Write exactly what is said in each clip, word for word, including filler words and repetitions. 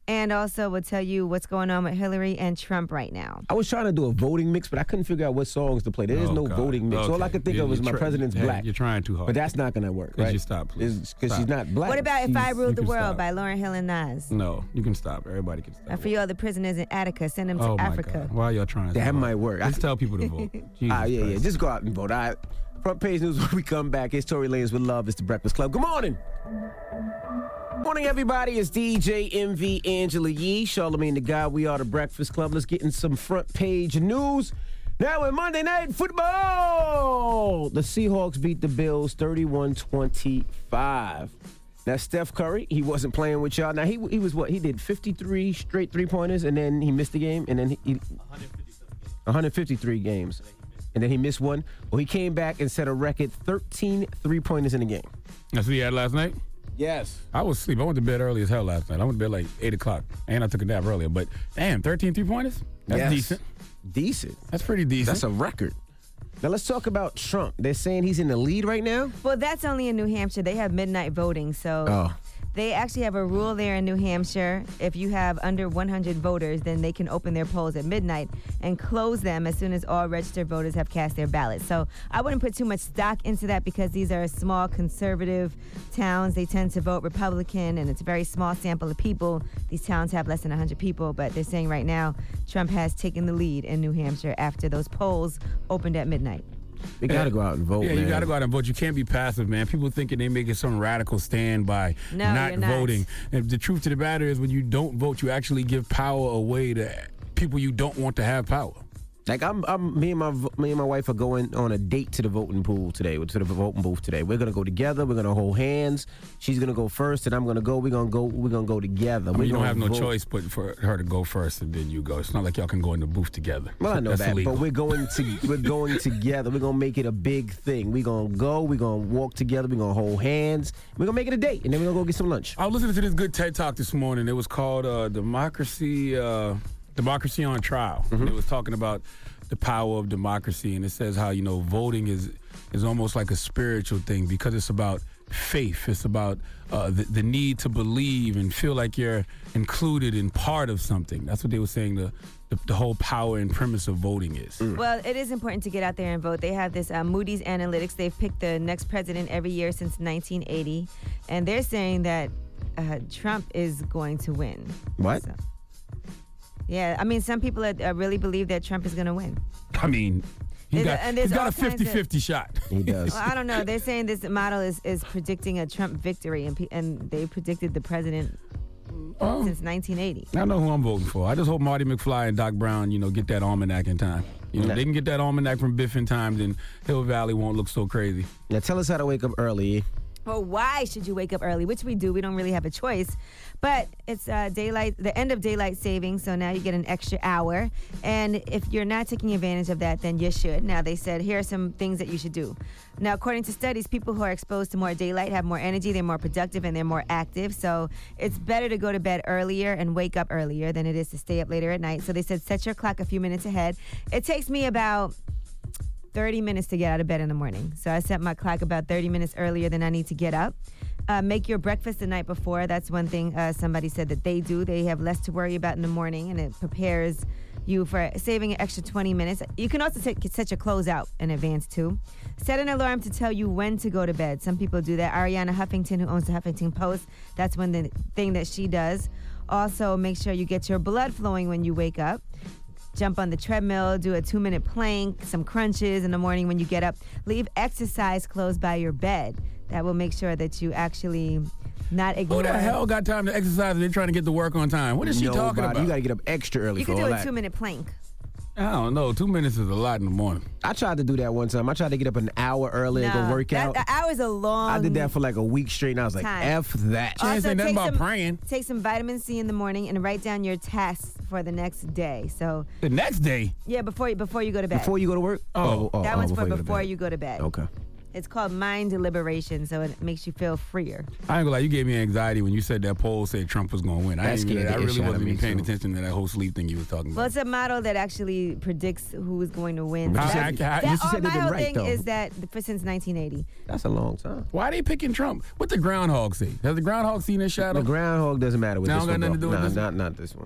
And also, we'll tell you what's going on with Hillary and Trump right now. I was trying to do a voting mix, but I couldn't figure out what songs to play. There is Oh, no God. voting mix. All I Okay. could think You- of was you My try- President's yeah, Black. You're trying too hard. But that's not going to work, Could right? you stop, please? Because she's Stop. not black. What about If I She's- Ruled the can World stop. by Lauryn Hill and Nas? No, you can stop. Everybody can stop. And for you other prisoners in Attica, send them to oh, my Africa. God. Why are y'all trying to That stop? might work. Just tell people to vote. Jesus Ah, yeah, yeah. Christ. Just go out and vote. All right. Front page news when we come back. It's Tory Lanez with Love. It's the Breakfast Club. Good morning. Morning, everybody. It's D J M V Angela Yee, Charlamagne the God. We are the Breakfast Club. Let's get in some front page news. Now in Monday Night Football, the Seahawks beat the Bills thirty-one twenty-five. Now, Steph Curry, he wasn't playing with y'all. Now, he he was what? He did fifty-three straight three-pointers, and then he missed the game, and then he... he one hundred fifty-three games. And then he missed one. Well, he came back and set a record thirteen three-pointers in the game. That's what you had last night? Yes. I was asleep. I went to bed early as hell last night. I went to bed like eight o'clock, and I took a nap earlier. But, damn, thirteen three-pointers? That's Yes. decent. Decent. That's pretty decent. That's a record. Now, let's talk about Trump. They're saying he's in the lead right now? Well, that's only in New Hampshire. They have midnight voting, so Oh. they actually have a rule there in New Hampshire. If you have under one hundred voters, then they can open their polls at midnight and close them as soon as all registered voters have cast their ballots. So I wouldn't put too much stock into that because these are small conservative towns. They tend to vote Republican, and it's a very small sample of people. These towns have less than one hundred people, but they're saying right now Trump has taken the lead in New Hampshire after those polls opened at midnight. We got to go out and vote, Yeah, man. you got to go out and vote. You can't be passive, man. People thinking they making some radical stand by No, not you're not. voting. And the truth of the matter is when you don't vote, you actually give power away to people you don't want to have power. Like I'm, I'm, me and my, me and my wife are going on a date to the voting pool today, to the voting booth today. We're gonna go together. We're gonna hold hands. She's gonna go first, and I'm gonna go. We're gonna go. We're gonna go together. I mean, We're you don't gonna have no vote. choice but for her to go first and then you go. It's not like y'all can go in the booth together. Well, I know That's that, illegal. but we're going to we're going together. We're gonna make it a big thing. We're gonna go. We're gonna walk together. We're gonna hold hands. We're gonna make it a date, and then we're gonna go get some lunch. I was listening to this good TED Talk this morning. It was called uh, Democracy uh, Democracy on Trial. Mm-hmm. And it was talking about the power of democracy, and it says how, you know, voting is is almost like a spiritual thing because it's about faith. It's about uh, the, the need to believe and feel like you're included in part of something. That's what they were saying the, the, the whole power and premise of voting is. Mm. Well, it is important to get out there and vote. They have this uh, Moody's Analytics. They've picked the next president every year since nineteen eighty, and they're saying that uh, Trump is going to win. What? So, yeah, I mean, some people uh, uh, really believe that Trump is going to win. I mean, he There's- got, and there's he's got all a kinds of- fifty-fifty shot. He does. Well, I don't know. They're saying this model is, is predicting a Trump victory, and, pe- and they predicted the president Oh. since nineteen eighty. I know who I'm voting for. I just hope Marty McFly and Doc Brown, you know, get that almanac in time. You know, Nah. if they can get that almanac from Biff in time, then Hill Valley won't look so crazy. Now tell us how to wake up early. Well, why should you wake up early? Which we do. We don't really have a choice. But it's uh, daylight, the end of daylight savings, so now you get an extra hour. And if you're not taking advantage of that, then you should. Now, they said, here are some things that you should do. Now, according to studies, people who are exposed to more daylight have more energy, they're more productive, and they're more active. So it's better to go to bed earlier and wake up earlier than it is to stay up later at night. So they said, set your clock a few minutes ahead. It takes me about thirty minutes to get out of bed in the morning. So I set my clock about thirty minutes earlier than I need to get up. Uh, make your breakfast the night before. That's one thing uh, somebody said that they do. They have less to worry about in the morning, and it prepares you for saving an extra twenty minutes. You can also set, set your clothes out in advance, too. Set an alarm to tell you when to go to bed. Some people do that. Ariana Huffington, who owns the Huffington Post, that's one the thing that she does. Also, make sure you get your blood flowing when you wake up. Jump on the treadmill, do a two-minute plank, some crunches in the morning when you get up. Leave exercise clothes by your bed. That will make sure that you actually not ignore. Who the hell got time to exercise and they're trying to get to work on time? What is she talking Nobody. about? You got to get up extra early You for can all do a that. two-minute plank. I don't know. Two minutes is a lot in the morning. I tried to do that one time. I tried to get up an hour early and go No, work that, out. The hour's a long I did that for like a week straight, and I was like, time. F that. She ain't saying nothing take about some, praying. Take some vitamin C in the morning and write down your tasks for the next day. So, The next day. yeah, before you, before you go to bed. Before you go to work? Oh. that one's for you go to before bed. you go to bed. Okay. It's called mind deliberation, so it makes you feel freer. I ain't gonna lie, you gave me anxiety when you said that poll said Trump was gonna win. I, That ain't even, scared I the really shit out of wasn't me, even paying too. attention to that whole sleep thing you was talking Well, about. it's a model that actually predicts who is going to win. But you That- said- that- you oh, said they've my been whole right, thing though. is that for since nineteen eighty. That's a long time. Why are they picking Trump? What the groundhog say? Has the groundhog seen his shadow? The groundhog doesn't matter with Now this got one. nothing to though. do with Nah, this not, not this one.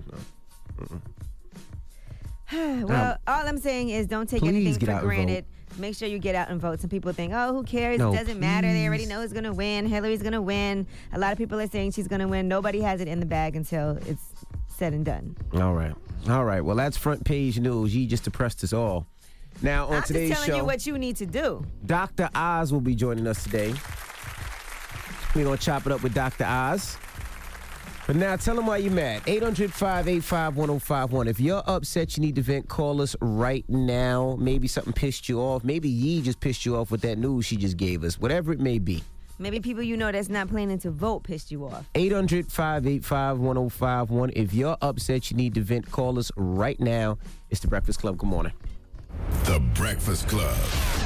No. Well, all I'm saying is don't take Please anything get for out and granted. Make sure you get out and vote. Some people think, oh, who cares? No, it doesn't matter. They already please. know who's going to win. Hillary's going to win. A lot of people are saying she's going to win. Nobody has it in the bag until it's said and done. All right. All right. Well, that's front page news. You just depressed us all. Now, on I'm today's just telling show, you what you need to do. Doctor Oz will be joining us today. We're going to chop it up with Doctor Oz. But now, tell them why you're mad. eight hundred, five eight five, one oh five one. If you're upset, you need to vent, call us right now. Maybe something pissed you off. Maybe Yee just pissed you off with that news she just gave us. Whatever it may be. Maybe people you know that's not planning to vote pissed you off. eight hundred, five eight five, one oh five one. If you're upset, you need to vent, call us right now. It's The Breakfast Club. Good morning. The Breakfast Club.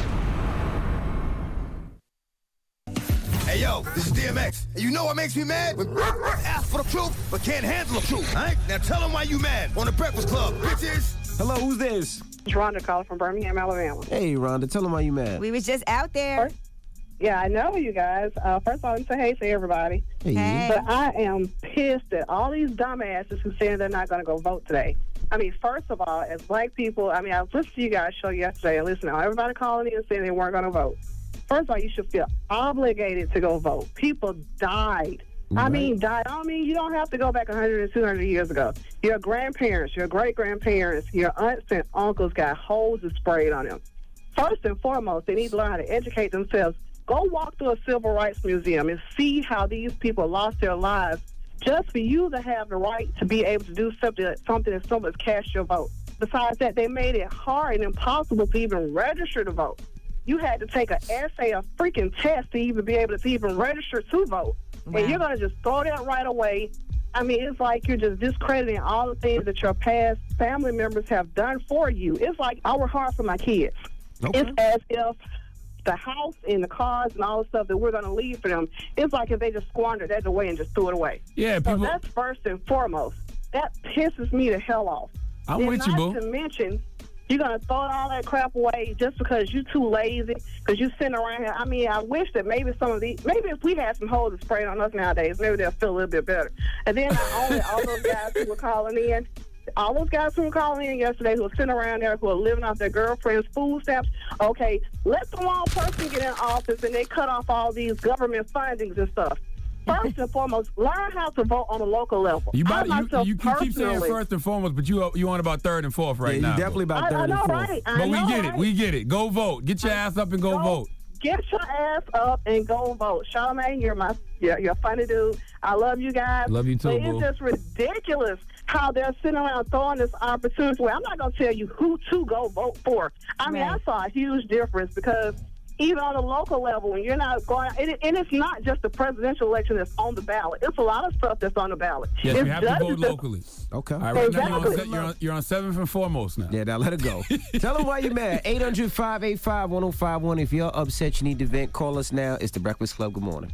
Hey, yo, this is D M X. And you know what makes me mad? When ask for the truth, but can't handle the truth. All right? Now tell them why you mad on The Breakfast Club, bitches. Hello, who's this? It's Rhonda calling from Birmingham, Alabama. Hey, Rhonda, tell them why you mad. We was just out there. Yeah, I know you guys. Uh, first of all, let me say hey to everybody. Hey, Hey. But I am pissed at all these dumbasses who saying they're not going to go vote today. I mean, first of all, as black people, I mean, I listened to you guys show yesterday, and listen, everybody calling in and saying they weren't going to vote. First of all, you should feel obligated to go vote. People died. I Right. mean, died. I mean, you don't have to go back one hundred and two hundred years ago. Your grandparents, your great-grandparents, your aunts and uncles got hoses sprayed on them. First and foremost, they need to learn how to educate themselves. Go walk through a civil rights museum and see how these people lost their lives just for you to have the right to be able to do something, something as simple as cast your vote. Besides that, they made it hard and impossible to even register to vote. You had to take an essay, a freaking test to even be able to even register to vote. Wow. And you're going to just throw that right away. I mean, it's like you're just discrediting all the things that your past family members have done for you. It's like I work hard for my kids. Okay. It's as if the house and the cars and all the stuff that we're going to leave for them, it's like if they just squandered that away and just threw it away. Yeah, So people. that's first and foremost. That pisses me the hell off. I'm And with you, not boo. to mention, you're going to throw all that crap away just because you're too lazy, because you're sitting around here. I mean, I wish that maybe some of these, maybe if we had some hoses sprayed on us nowadays, maybe they'll feel a little bit better. And then not only all those guys who were calling in, all those guys who were calling in yesterday who were sitting around there who are living off their girlfriend's food stamps, okay, let the wrong person get in office and they cut off all these government fundings and stuff. First and foremost, learn how to vote on a local level. You, about, I you, myself you, you keep saying personally- first and foremost, but you you on about third and fourth right yeah, now. you definitely about I, I third know, and fourth. right? I But we know, get it. right? We get it. Go vote. Get your ass up and go Go vote. Get your ass up and go vote. Charlamagne, you're my you're, you're a funny dude. I love you guys. Love you too, But boo. it's just ridiculous how they're sitting around throwing this opportunity away. I'm not going to tell you who to go vote for. I mean, Right. I saw a huge difference because even on the local level, when you're not going, and, it, and it's not just the presidential election that's on the ballot. It's a lot of stuff that's on the ballot. Yes, it's you have to judges vote that's- locally. Okay. All right, right now you're on, Exactly. se- you're, on, you're on seventh and foremost now. Yeah, now let it go. Tell them why you're mad. eight hundred, five eight five, one oh five one. If you're upset, you need to vent, call us now. It's The Breakfast Club. Good morning.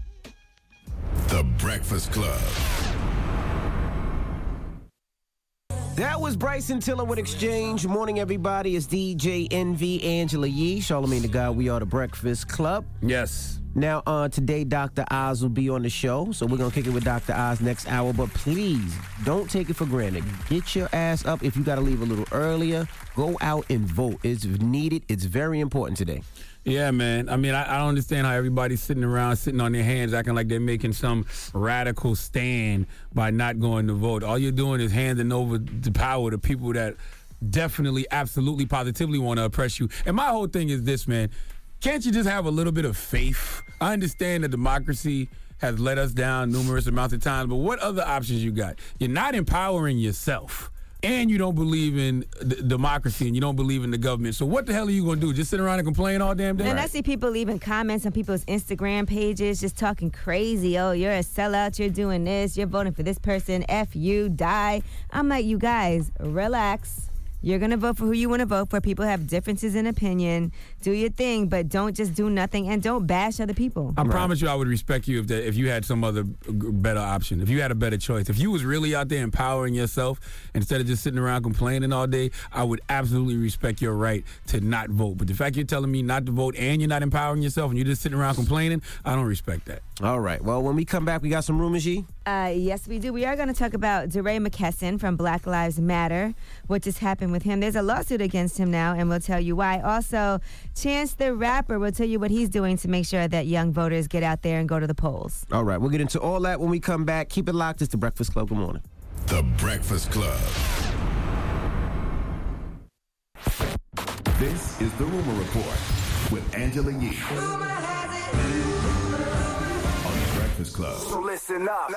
The Breakfast Club. That was Bryson Tiller with Exchange. Morning, everybody. It's D J Envy, Angela Yee, Charlamagne the God. We are The Breakfast Club. Yes. Now, uh, today, Doctor Oz will be on the show, so we're going to kick it with Doctor Oz next hour. But please, don't take it for granted. Get your ass up. If you got to leave a little earlier, go out and vote. It's needed. It's very important today. Yeah, man. I mean, I, I don't understand how everybody's sitting around, sitting on their hands, acting like they're making some radical stand by not going to vote. All you're doing is handing over the power to people that definitely, absolutely, positively want to oppress you. And my whole thing is this, man. Can't you just have a little bit of faith? I understand that democracy has let us down numerous amounts of times, but what other options you got? You're not empowering yourself. And you don't believe in d- democracy, and you don't believe in the government. So what the hell are you going to do? Just sit around and complain all damn day? And I see people leaving comments on people's Instagram pages, just talking crazy. Oh, you're a sellout. You're doing this. You're voting for this person. F you, die. I'm like, you guys, relax. You're going to vote for who you want to vote for. People have differences in opinion. Do your thing, but don't just do nothing and don't bash other people. I right. promise you I would respect you if the, if you had some other better option, if you had a better choice. If you was really out there empowering yourself instead of just sitting around complaining all day, I would absolutely respect your right to not vote. But the fact you're telling me not to vote and you're not empowering yourself and you're just sitting around complaining, I don't respect that. All right. Well, when we come back, we got some rumors, Yee? Uh, yes, we do. We are going to talk about DeRay McKesson from Black Lives Matter, what just happened with him. There's a lawsuit against him now, and we'll tell you why. Also, Chance the Rapper will tell you what he's doing to make sure that young voters get out there and go to the polls. All right. We'll get into all that when we come back. Keep it locked. It's The Breakfast Club. Good morning. The Breakfast Club. This is The Rumor Report with Angela Yee. Club. So listen up.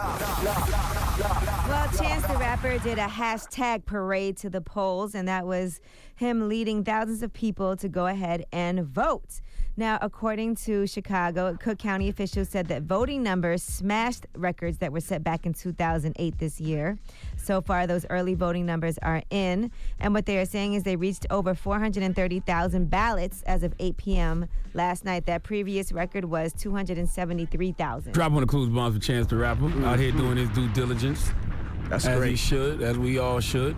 Well, Chance the Rapper did a hashtag parade to the polls, and that was him leading thousands of people to go ahead and vote. Now, according to Chicago, Cook County officials said that voting numbers smashed records that were set back in two thousand eight this year. So far, those early voting numbers are in. And what they are saying is they reached over four hundred thirty thousand ballots as of eight p.m. last night. That previous record was two hundred seventy-three thousand. Drop one of the clues bombs for Chance the Rapper. Mm-hmm. Out here doing his due diligence. That's as great. He should, as we all should.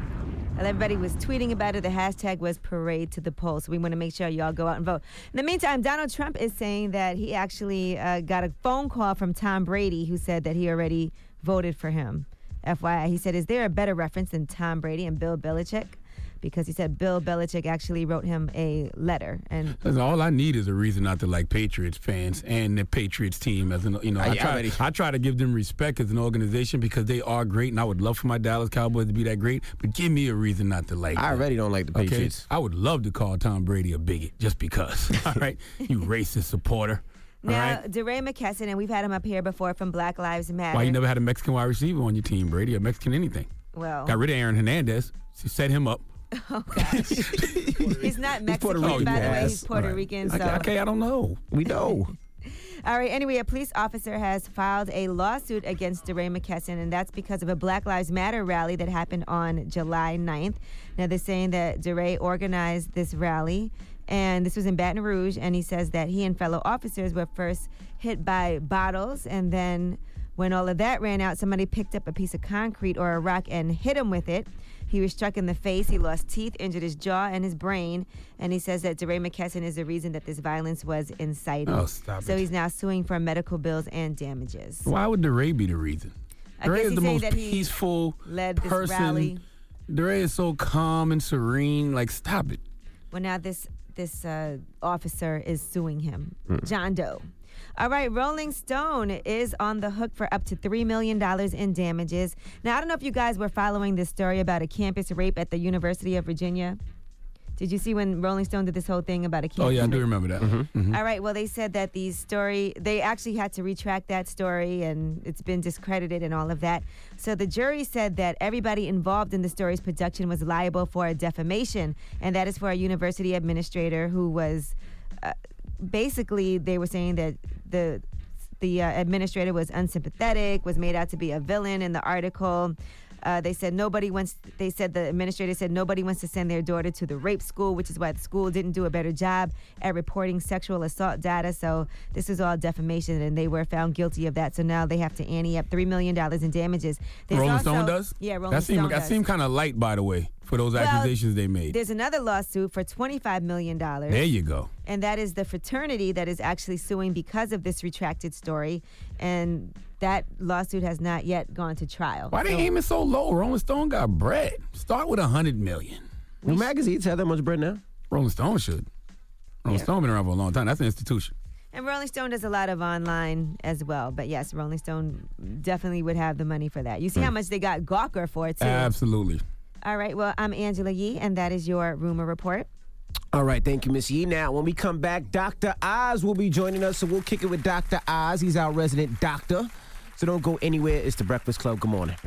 And everybody was tweeting about it. The hashtag was parade to the polls. So we want to make sure y'all go out and vote. In the meantime, Donald Trump is saying that he actually uh, got a phone call from Tom Brady, who said that he already voted for him. F Y I, he said, is there a better reference than Tom Brady and Bill Belichick? Because he said Bill Belichick actually wrote him a letter. And listen, all I need is a reason not to like Patriots fans and the Patriots team. As an, you know, I, I, try, I try to give them respect as an organization because they are great, and I would love for my Dallas Cowboys to be that great. But give me a reason not to like. I them. already don't like the Patriots. Okay? I would love to call Tom Brady a bigot just because. All right, you racist supporter. Now, right. DeRay McKesson, and we've had him up here before from Black Lives Matter. Why you never had a Mexican wide receiver on your team, Brady? A Mexican anything? Well, got rid of Aaron Hernandez. She set him up. Oh, gosh. He's not Mexican, by the way. He's Puerto right. Rican. So. Okay, I don't know. We know. All right, anyway, a police officer has filed a lawsuit against DeRay McKesson, and that's because of a Black Lives Matter rally that happened on July ninth. Now, they're saying that DeRay organized this rally, and this was in Baton Rouge, and he says that he and fellow officers were first hit by bottles, and then when all of that ran out, somebody picked up a piece of concrete or a rock and hit him with it. He was struck in the face. He lost teeth, injured his jaw and his brain. And he says that DeRay McKesson is the reason that this violence was incited. Oh, stop so it. he's now suing for medical bills and damages. Why would DeRay be the reason? I DeRay guess is he's the saying most that he peaceful led this person. rally. DeRay is so calm and serene. Like, stop it. Well, now this this uh, officer is suing him, Mm. John Doe. All right, Rolling Stone is on the hook for up to three million dollars in damages. Now, I don't know if you guys were following this story about a campus rape at the University of Virginia. Did you see when Rolling Stone did this whole thing about a campus Oh, yeah, I rape? do remember that. Mm-hmm. Mm-hmm. All right, well, they said that the story, they actually had to retract that story, and it's been discredited and all of that. So the jury said that everybody involved in the story's production was liable for a defamation, and that is for a university administrator who was... Uh, basically, they were saying that the the uh, administrator was unsympathetic, was made out to be a villain in the article. Uh, they said nobody wants. They said the administrator said nobody wants to send their daughter to the rape school, which is why the school didn't do a better job at reporting sexual assault data. So this is all defamation, and they were found guilty of that. So now they have to ante up three million dollars in damages. There's Rolling also, Stone does? Yeah, Rolling that Stone seemed, does. That seemed kind of light, by the way, for those Well, accusations they made. There's another lawsuit for twenty-five million dollars. There you go. And that is the fraternity that is actually suing because of this retracted story. And that lawsuit has not yet gone to trial. Why they So- aiming so low? Rolling Stone got bread. Start with a hundred million. Do magazines have that much bread now? Rolling Stone should. Rolling Yeah. Stone been around for a long time. That's an institution. And Rolling Stone does a lot of online as well. But yes, Rolling Stone definitely would have the money for that. You see how much they got Gawker for it, too. Absolutely. All right, well, I'm Angela Yee, and that is your Rumor Report. All right, thank you, Miss Yee. Now, when we come back, Doctor Oz will be joining us, so we'll kick it with Doctor Oz. He's our resident doctor. So don't go anywhere. It's The Breakfast Club. Good morning.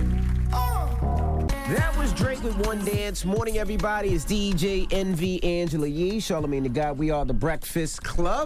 That was Drake with One Dance. Morning, everybody. It's D J Envy, Angela Yee, Charlamagne the God. We are The Breakfast Club.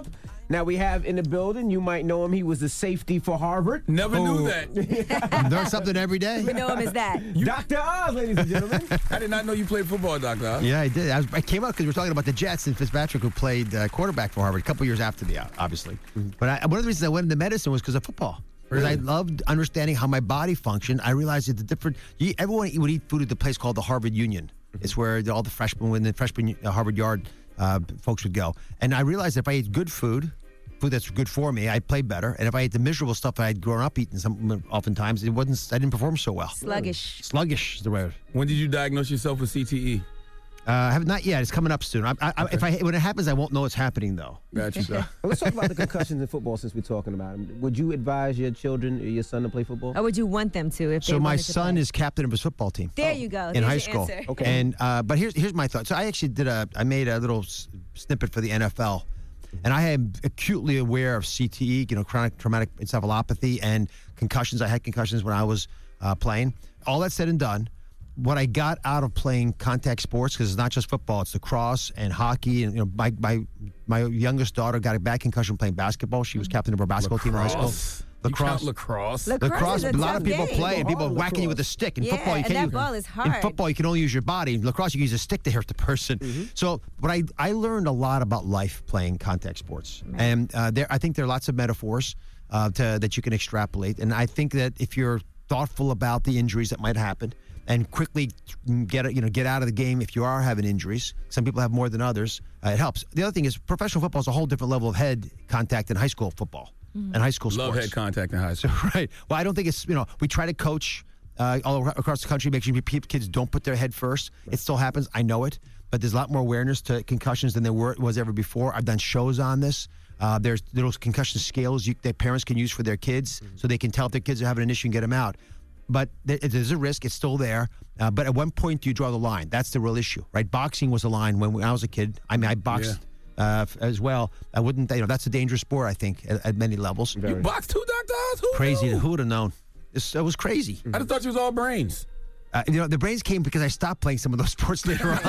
Now we have in the building, you might know him, he was the safety for Harvard. Never Oh. knew that. Learn something every day. We know him as that. Doctor Oz, ladies and gentlemen. I did not know you played football, Doctor Oz. Yeah, I did. I, was, I came up because we were talking about the Jets and Fitzpatrick, who played uh, quarterback for Harvard a couple years after me, obviously. But I, one of the reasons I went into medicine was because of football. Because I Really? loved understanding how my body functioned. I realized that the different. You, everyone would eat food at the place called the Harvard Union. It's where all the freshmen, when the freshman uh, Harvard Yard uh, folks would go. And I realized if I ate good food, food that's good for me, I'd play better. And if I ate the miserable stuff I'd grown up eating, some oftentimes it wasn't. I didn't perform so well. Sluggish. Sluggish is the word. When did you diagnose yourself with C T E? Uh, I have not yet. It's coming up soon. I, I, I, if I when it happens, I won't know it's happening though. Gotcha. So, Well, let's talk about the concussions in football since we're talking about them. Would you advise your children or your son to play football? Or would you want them to if they so my wanted to son play? is captain of his football team. There you go. in There's high your school. answer. Okay. And uh, but here's here's my thought. So I actually did a I made a little s- snippet for the N F L, and I am acutely aware of C T E, you know, chronic traumatic encephalopathy, and concussions. I had concussions when I was uh, playing. All that said and done, what I got out of playing contact sports, because it's not just football, it's lacrosse and hockey. And you know, my my my youngest daughter got a bad concussion playing basketball. She was captain of her basketball team in high school. Lacrosse. You count Lacrosse. lacrosse. Lacrosse Lacrosse, is a a lot tough of people game. play, and people Hard whacking you with a lacrosse. stick. In Yeah, football, you and can't. that use- ball is In hard. football, you can only use your body. In lacrosse, you can use a stick to hurt the person. So, but I I learned a lot about life playing contact sports, and uh, there I think there are lots of metaphors uh, to, that you can extrapolate. And I think that if you're thoughtful about the injuries that might happen, and quickly get you know get out of the game if you are having injuries. Some people have more than others. Uh, it helps. The other thing is professional football is a whole different level of head contact than high school football and high school Love sports. head contact in high school. Right. Well, I don't think it's, you know, we try to coach uh, all ar- across the country, make sure pe- kids don't put their head first. It still happens. I know it. But there's a lot more awareness to concussions than there were, was ever before. I've done shows on this. Uh, there's those concussion scales you, that parents can use for their kids so they can tell if their kids are having an issue and get them out. But there- there's a risk. It's still there. Uh, but at one point, do you draw the line? That's the real issue, right? Boxing was a line when, when I was a kid. I mean, I boxed uh, f- as well. I wouldn't, you know, that's a dangerous sport, I think, at, at many levels. You boxed too, Doctor Oz? Who Crazy. knew? Who would have known? It's, it was crazy. I just thought you was all brains. Uh, you know, the brains came because I stopped playing some of those sports later on.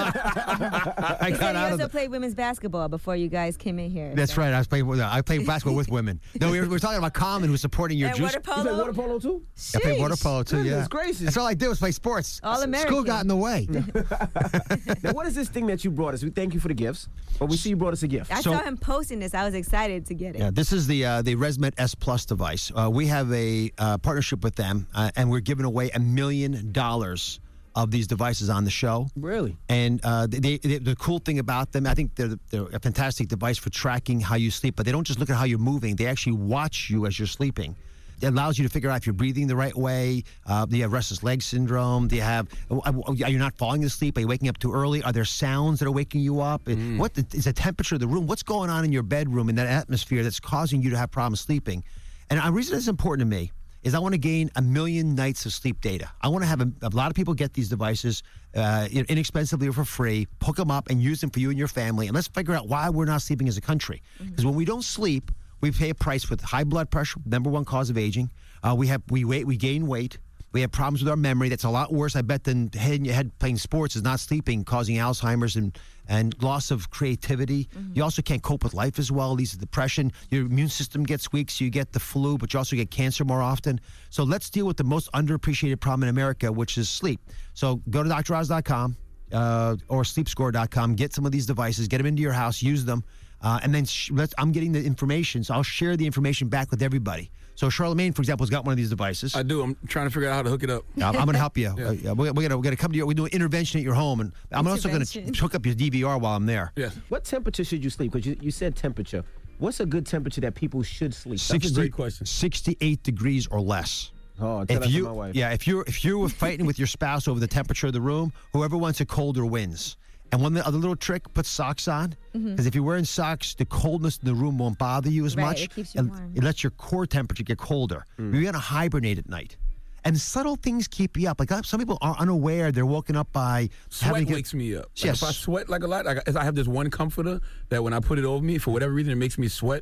I He got said he out of also the. played women's basketball before you guys came in here. That's so. right. I was playing. With, uh, I played basketball with women. No, we were, we were talking about Common, who's supporting your And juice. water You play polo? water polo too? I played water Sheesh. polo too. Goodness Yeah, gracious. that's all I did was play sports. All School American. got in the way. Now, what is this thing that you brought us? We thank you for the gifts, but we see you brought us a gift. I So- saw him posting this. I was excited to get it. Yeah, this is the uh, the ResMed S Plus device. Uh, we have a uh, partnership with them, uh, and we're giving away a million dollars of these devices on the show. Really? And uh, they, they, the cool thing about them, I think they're, they're a fantastic device for tracking how you sleep, but they don't just look at how you're moving. They actually watch you as you're sleeping. It allows you to figure out if you're breathing the right way. Uh, do you have restless leg syndrome? Do you have, are you not falling asleep? Are you waking up too early? Are there sounds that are waking you up? Mm. What is the temperature of the room? What's going on in your bedroom, in that atmosphere that's causing you to have problems sleeping? And the reason it's important to me is I want to gain a million nights of sleep data. I want to have a, a lot of people get these devices uh, inexpensively or for free, hook them up and use them for you and your family. And let's figure out why we're not sleeping as a country. Because when we don't sleep, we pay a price with high blood pressure, number one cause of aging. Uh, we have we wait, we gain weight. We have problems with our memory. That's a lot worse, I bet, than hitting your head playing sports is not sleeping, causing Alzheimer's and, and loss of creativity. Mm-hmm. You also can't cope with life as well. Leads to depression. Your immune system gets weak, so you get the flu, but you also get cancer more often. So let's deal with the most underappreciated problem in America, which is sleep. So go to D R Oz dot com uh, or sleep score dot com. Get some of these devices. Get them into your house. Use them. Uh, and then sh- let's, I'm getting the information, so I'll share the information back with everybody. So Charlamagne, for example, has got one of these devices. I do. I'm trying to figure out how to hook it up. I'm, I'm going to help you. Yeah. Uh, yeah, we're we're going to come to you. We do an intervention at your home, and I'm also going to Intervention. hook up your D V R while I'm there. Yes. What temperature should you sleep? Because you, you said temperature. What's a good temperature that people should sleep? That's a great question. sixty-eight degrees or less. Oh, tell If that you, to my wife. yeah, if you're if you're fighting with your spouse over the temperature of the room, whoever wants it colder wins. And one other little trick: put socks on, because if you're wearing socks, the coldness in the room won't bother you as Right, much. it keeps you And warm. It lets your core temperature get colder. You're going to hibernate at night. And subtle things keep you up. Like uh, some people are unaware; they're woken up by Sweat having to get- wakes me up. Like, Yes. If I sweat like a lot, like I I have this one comforter that when I put it over me, for whatever reason, it makes me sweat.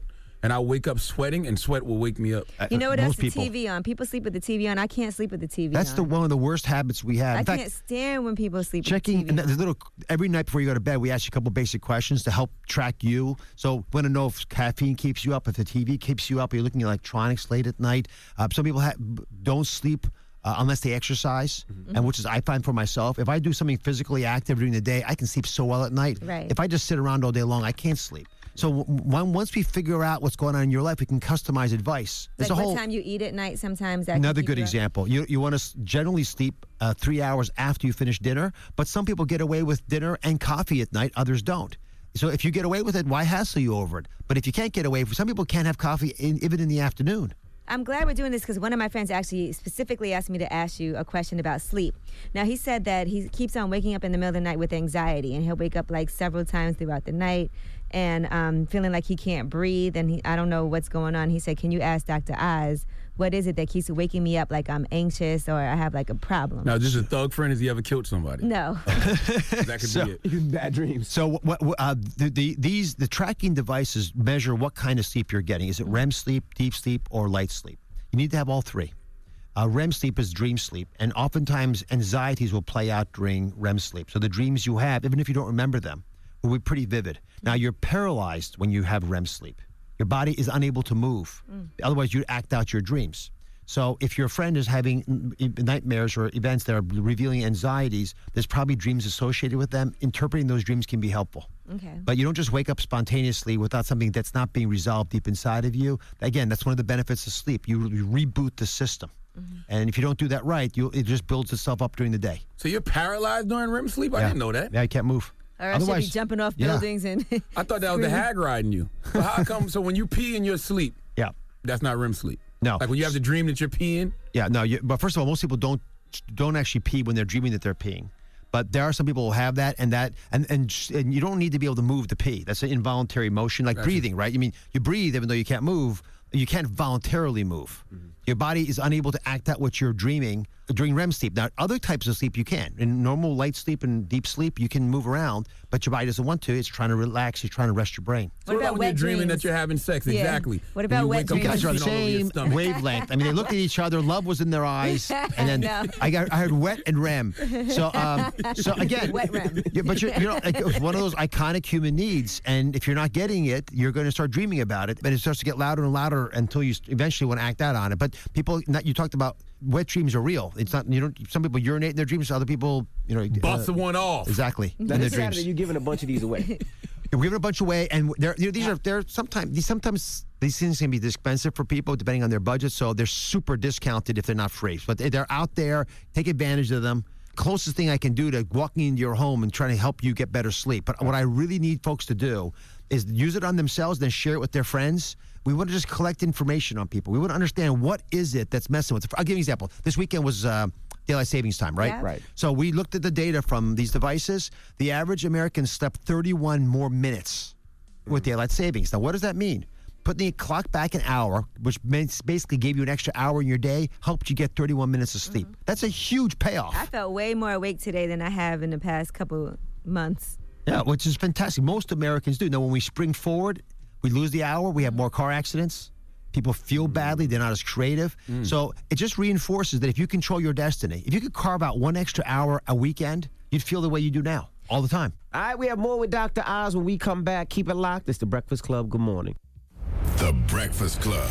and I wake up sweating, and sweat will wake me up. You know what? That's Most the people. T V on. People sleep with the T V on. I can't sleep with the T V That's on. the one of the worst habits we have. I In fact, can't stand when people sleep checking with and the T V there's on. little every night before you go to bed, we ask you a couple basic questions to help track you. So, want to know if caffeine keeps you up, if the T V keeps you up, you're looking at electronics late at night. Uh, some people ha- don't sleep. Uh, unless they exercise, Mm-hmm. and which is I find for myself, if I do something physically active during the day, I can sleep so well at night. Right. If I just sit around all day long, I can't sleep. So w- w- once we figure out what's going on in your life, we can customize advice. Like There's a what whole time you eat at night sometimes. That can another keep good you up. example. You you want to s- generally sleep uh, three hours after you finish dinner, but some people get away with dinner and coffee at night. Others don't. So if you get away with it, why hassle you over it? But if you can't get away, some people can't have coffee in, even in the afternoon. I'm glad we're doing this because one of my friends actually specifically asked me to ask you a question about sleep. Now, he said that he keeps on waking up in the middle of the night with anxiety, and he'll wake up like several times throughout the night and um, feeling like he can't breathe, and he, I don't know what's going on. He said, can you ask Doctor Oz, what is it that keeps waking me up like I'm anxious or I have like a problem? Now, just a thug friend, has he ever killed somebody? No. That could So- be it. Bad dreams. So what, what, uh, the, the, these the tracking devices measure what kind of sleep you're getting. Is it R E M sleep, deep sleep, or light sleep? You need to have all three. Uh, R E M sleep is dream sleep, and oftentimes anxieties will play out during R E M sleep. So the dreams you have, even if you don't remember them, will be pretty vivid. Now, you're paralyzed when you have R E M sleep. Your body is unable to move. Otherwise, you'd act out your dreams. So if your friend is having mm, nightmares or events that are revealing anxieties, there's probably dreams associated with them. Interpreting those dreams can be helpful. Okay. But you don't just wake up spontaneously without something that's not being resolved deep inside of you. Again, that's one of the benefits of sleep. You, you reboot the system. Mm-hmm. And if you don't do that right, you, it just builds itself up during the day. So you're paralyzed during R E M sleep? I Yeah. didn't know that. Yeah, you can't move. Or I should be jumping off yeah. buildings and I thought that was the hag riding you. But how come? So when you pee in your sleep, Yeah. that's not R E M sleep. No. Like when you have the dream that you're peeing. Yeah, no. You, but first of all, most people don't don't actually pee when they're dreaming that they're peeing. But there are some people who have that, and that, and and, and you don't need to be able to move to pee. That's an involuntary motion, like Gotcha. breathing, right? You mean you breathe even though you can't move. You can't voluntarily move. Mm-hmm. Your body is unable to act out what you're dreaming during R E M sleep. Now, other types of sleep you can. In normal light sleep and deep sleep, you can move around, but your body doesn't want to. It's trying to relax. It's trying to rest your brain. So What about when wet you're dreaming dreams? that you're having sex? Yeah. Exactly. What When about you wet wake up You dreams? guys are on the shit all over your same stomach. wavelength. I mean, they looked at each other. Love was in their eyes, and then No. I got I heard wet and R E M. So, um, so again, Wet R E M. Yeah, but you're, you know, like, it's one of those iconic human needs, and if you're not getting it, you're going to start dreaming about it. But it starts to get louder and louder until you eventually want to act out on it. But people, not, you talked about wet dreams are real. It's not. You don't. Some people urinate in their dreams. Other people, you know, Bust uh, the one off. exactly in Now, their this Saturday, dreams. you're giving a bunch of these away. We're giving a bunch away, and they're, you know, these are they're sometimes these sometimes these things can be expensive for people depending on their budget. So they're super discounted if they're not free. But they're out there. Take advantage of them. Closest thing I can do to walking into your home and trying to help you get better sleep. But what I really need folks to do is use it on themselves, then share it with their friends. We want to just collect information on people. We want to understand what is it that's messing with it. I'll give you an example. This weekend was uh, daylight savings time, right? Yeah. Right. So we looked at the data from these devices. The average American slept thirty-one more minutes with daylight savings. Now, what does that mean? Putting the clock back an hour, which means basically gave you an extra hour in your day, helped you get thirty-one minutes of sleep. That's a huge payoff. I felt way more awake today than I have in the past couple months. Yeah, which is fantastic. Most Americans do. Now, when we spring forward, we lose the hour, we have more car accidents. People feel badly, they're not as creative. So it just reinforces that if you control your destiny, if you could carve out one extra hour a weekend, you'd feel the way you do now, all the time. All right, we have more with Doctor Oz when we come back. Keep it locked. It's The Breakfast Club. Good morning. The Breakfast Club.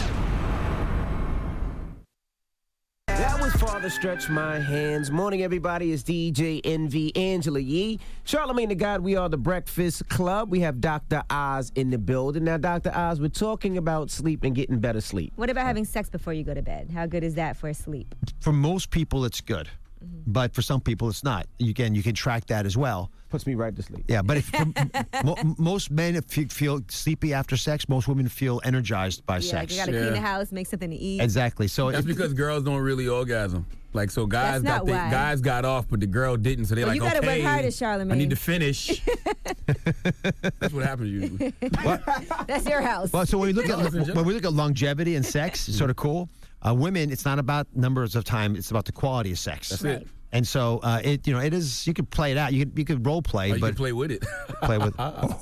That was Father Stretch My Hands. Morning, everybody. It's D J Envy, Angela Yee. Charlamagne the God, we are The Breakfast Club. We have Doctor Oz in the building. Now, Doctor Oz, we're talking about sleep and getting better sleep. What about having sex before you go to bed? How good is that for sleep? For most people, it's good. But for some people, it's not. You can, you can track that as well. Puts me right to sleep. Yeah, but if, for, mo- most men f- feel sleepy after sex. Most women feel energized by Yeah, like sex. you gotta clean Yeah. the house, make something to eat. Exactly. So That's if, because girls don't really orgasm. Like so, guys That's got not the, why. guys got off, but the girl didn't. So they're Well, like, you gotta work okay, harder, Charlamagne. I need to finish. That's what happens usually. That's your house. well, so when we look No, it's in at when we look at longevity and sex, it's sort of cool. Uh, women, it's not about numbers of time; it's about the quality of sex. That's it. And so uh, it, you know, it is. You could play it out. You could, you could role play, Oh, you but can play with it. play with.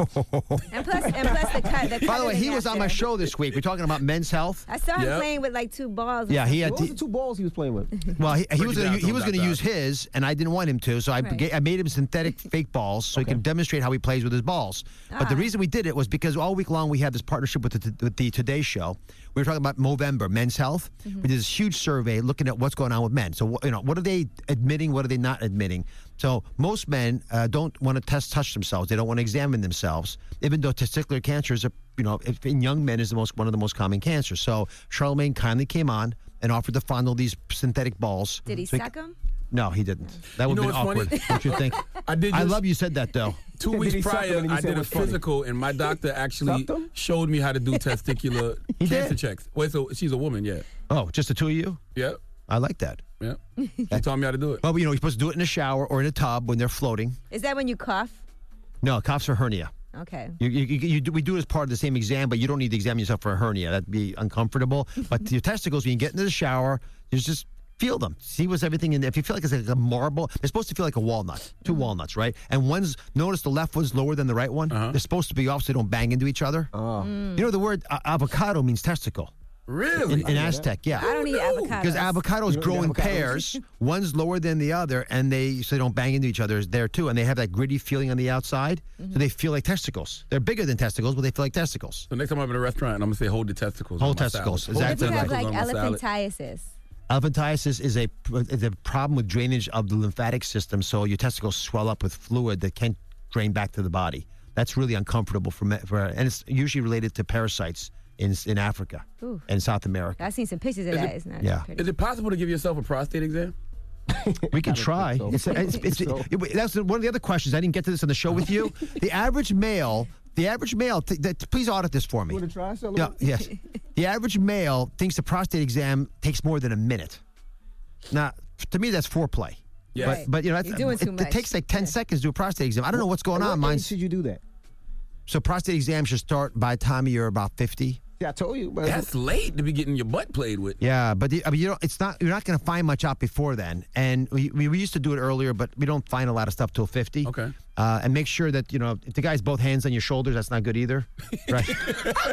And plus, and plus the cut. The By the way, he cutting was on my after. show this week. We're talking about men's health. I saw him Yep. playing with like two balls. Yeah, he had. What was the two balls he was playing with? Well, he, he Break was it gonna, down he to was him, going to Doctor use his, and I didn't want him to, so I, Right. ga- I made him synthetic fake balls so he can demonstrate how he plays with his balls. But the Ah. reason we did it was because all week long we had this partnership with the, with the Today Show. We were talking about Movember, men's health. Mm-hmm. We did this huge survey looking at what's going on with men. So, what- you know, what are they admitting? What are they not admitting? So, most men uh, don't want to test touch themselves. They don't want to examine themselves, even though testicular cancer is a, you know, if in young men is the most one of the most common cancers. So, Charlemagne kindly came on and offered to fondle these synthetic balls. Did he So suck him? No, he didn't. That You would know have been what's awkward. funny? Don't you think? I did. I just- love you said that though. Two Did weeks he suck him prior, and he I said did a what's funny? physical, and my doctor actually Sucked him? showed me how to do testicular He cancer did? checks. Wait, so she's a woman, yeah? Oh, just the two of you? Yep, I like that. yep. She taught me how to do it. Well, you know, you're supposed to do it in a shower or in a tub when they're floating. Is that when you cough? No, coughs are hernia. Okay. You, you, you, you do, we do it as part of the same exam, but you don't need to examine yourself for a hernia. That'd be uncomfortable. But your testicles, when you get into the shower, you just feel them. See what's everything in there. If you feel like it's like a marble, they're supposed to feel like a walnut. Two walnuts, right? And one's, notice the left one's lower than the right one. Uh-huh. They're supposed to be off so they don't bang into each other. Oh. Mm. You know, the word uh, avocado means testicle. Really? In, in Aztec, yeah. I don't eat avocados. Because avocados don't grow eat in avocados? pairs. One's lower than the other, and they so they don't bang into each other there too. And they have that gritty feeling on the outside, Mm-hmm. so they feel like testicles. They're bigger than testicles, but they feel like testicles. So next time I'm in a restaurant, I'm gonna say hold the testicles. Hold on my testicles, salad. What if exactly you have right. like Testicles on my salad. elephantiasis? Elephantiasis is a is a problem with drainage of the lymphatic system, so your testicles swell up with fluid that can't drain back to the body. That's really uncomfortable for, me, for and it's usually related to parasites in in Africa Ooh. and South America. I've seen some pictures of Is that. it- It's not Yeah. pretty. Is it possible to give yourself a prostate exam? We can try. so. It's, it's, it's, So. it- that's one of the other questions. I didn't get to this on the show with you. The average male, the average male, th- th- please audit this for me. You want to try, Yeah, Sullivan? yes. The average male thinks the prostate exam takes more than a minute. Now, to me, that's foreplay. Yes. But, Right. but you know, You're it, doing it, too it much. takes like ten seconds to do a prostate exam. I don't know what's going At on. what age Mine's, should you do that? so prostate exam should start by the time you're about fifty. Yeah, I told you. But That's late to be getting your butt played with. Yeah, but the, I mean, you know, it's not. You're not going to find much out before then. And we, we we used to do it earlier, but we don't find a lot of stuff till fifty. Okay. Uh, and make sure that you know if the guy's both hands on your shoulders, that's not good either. Right. You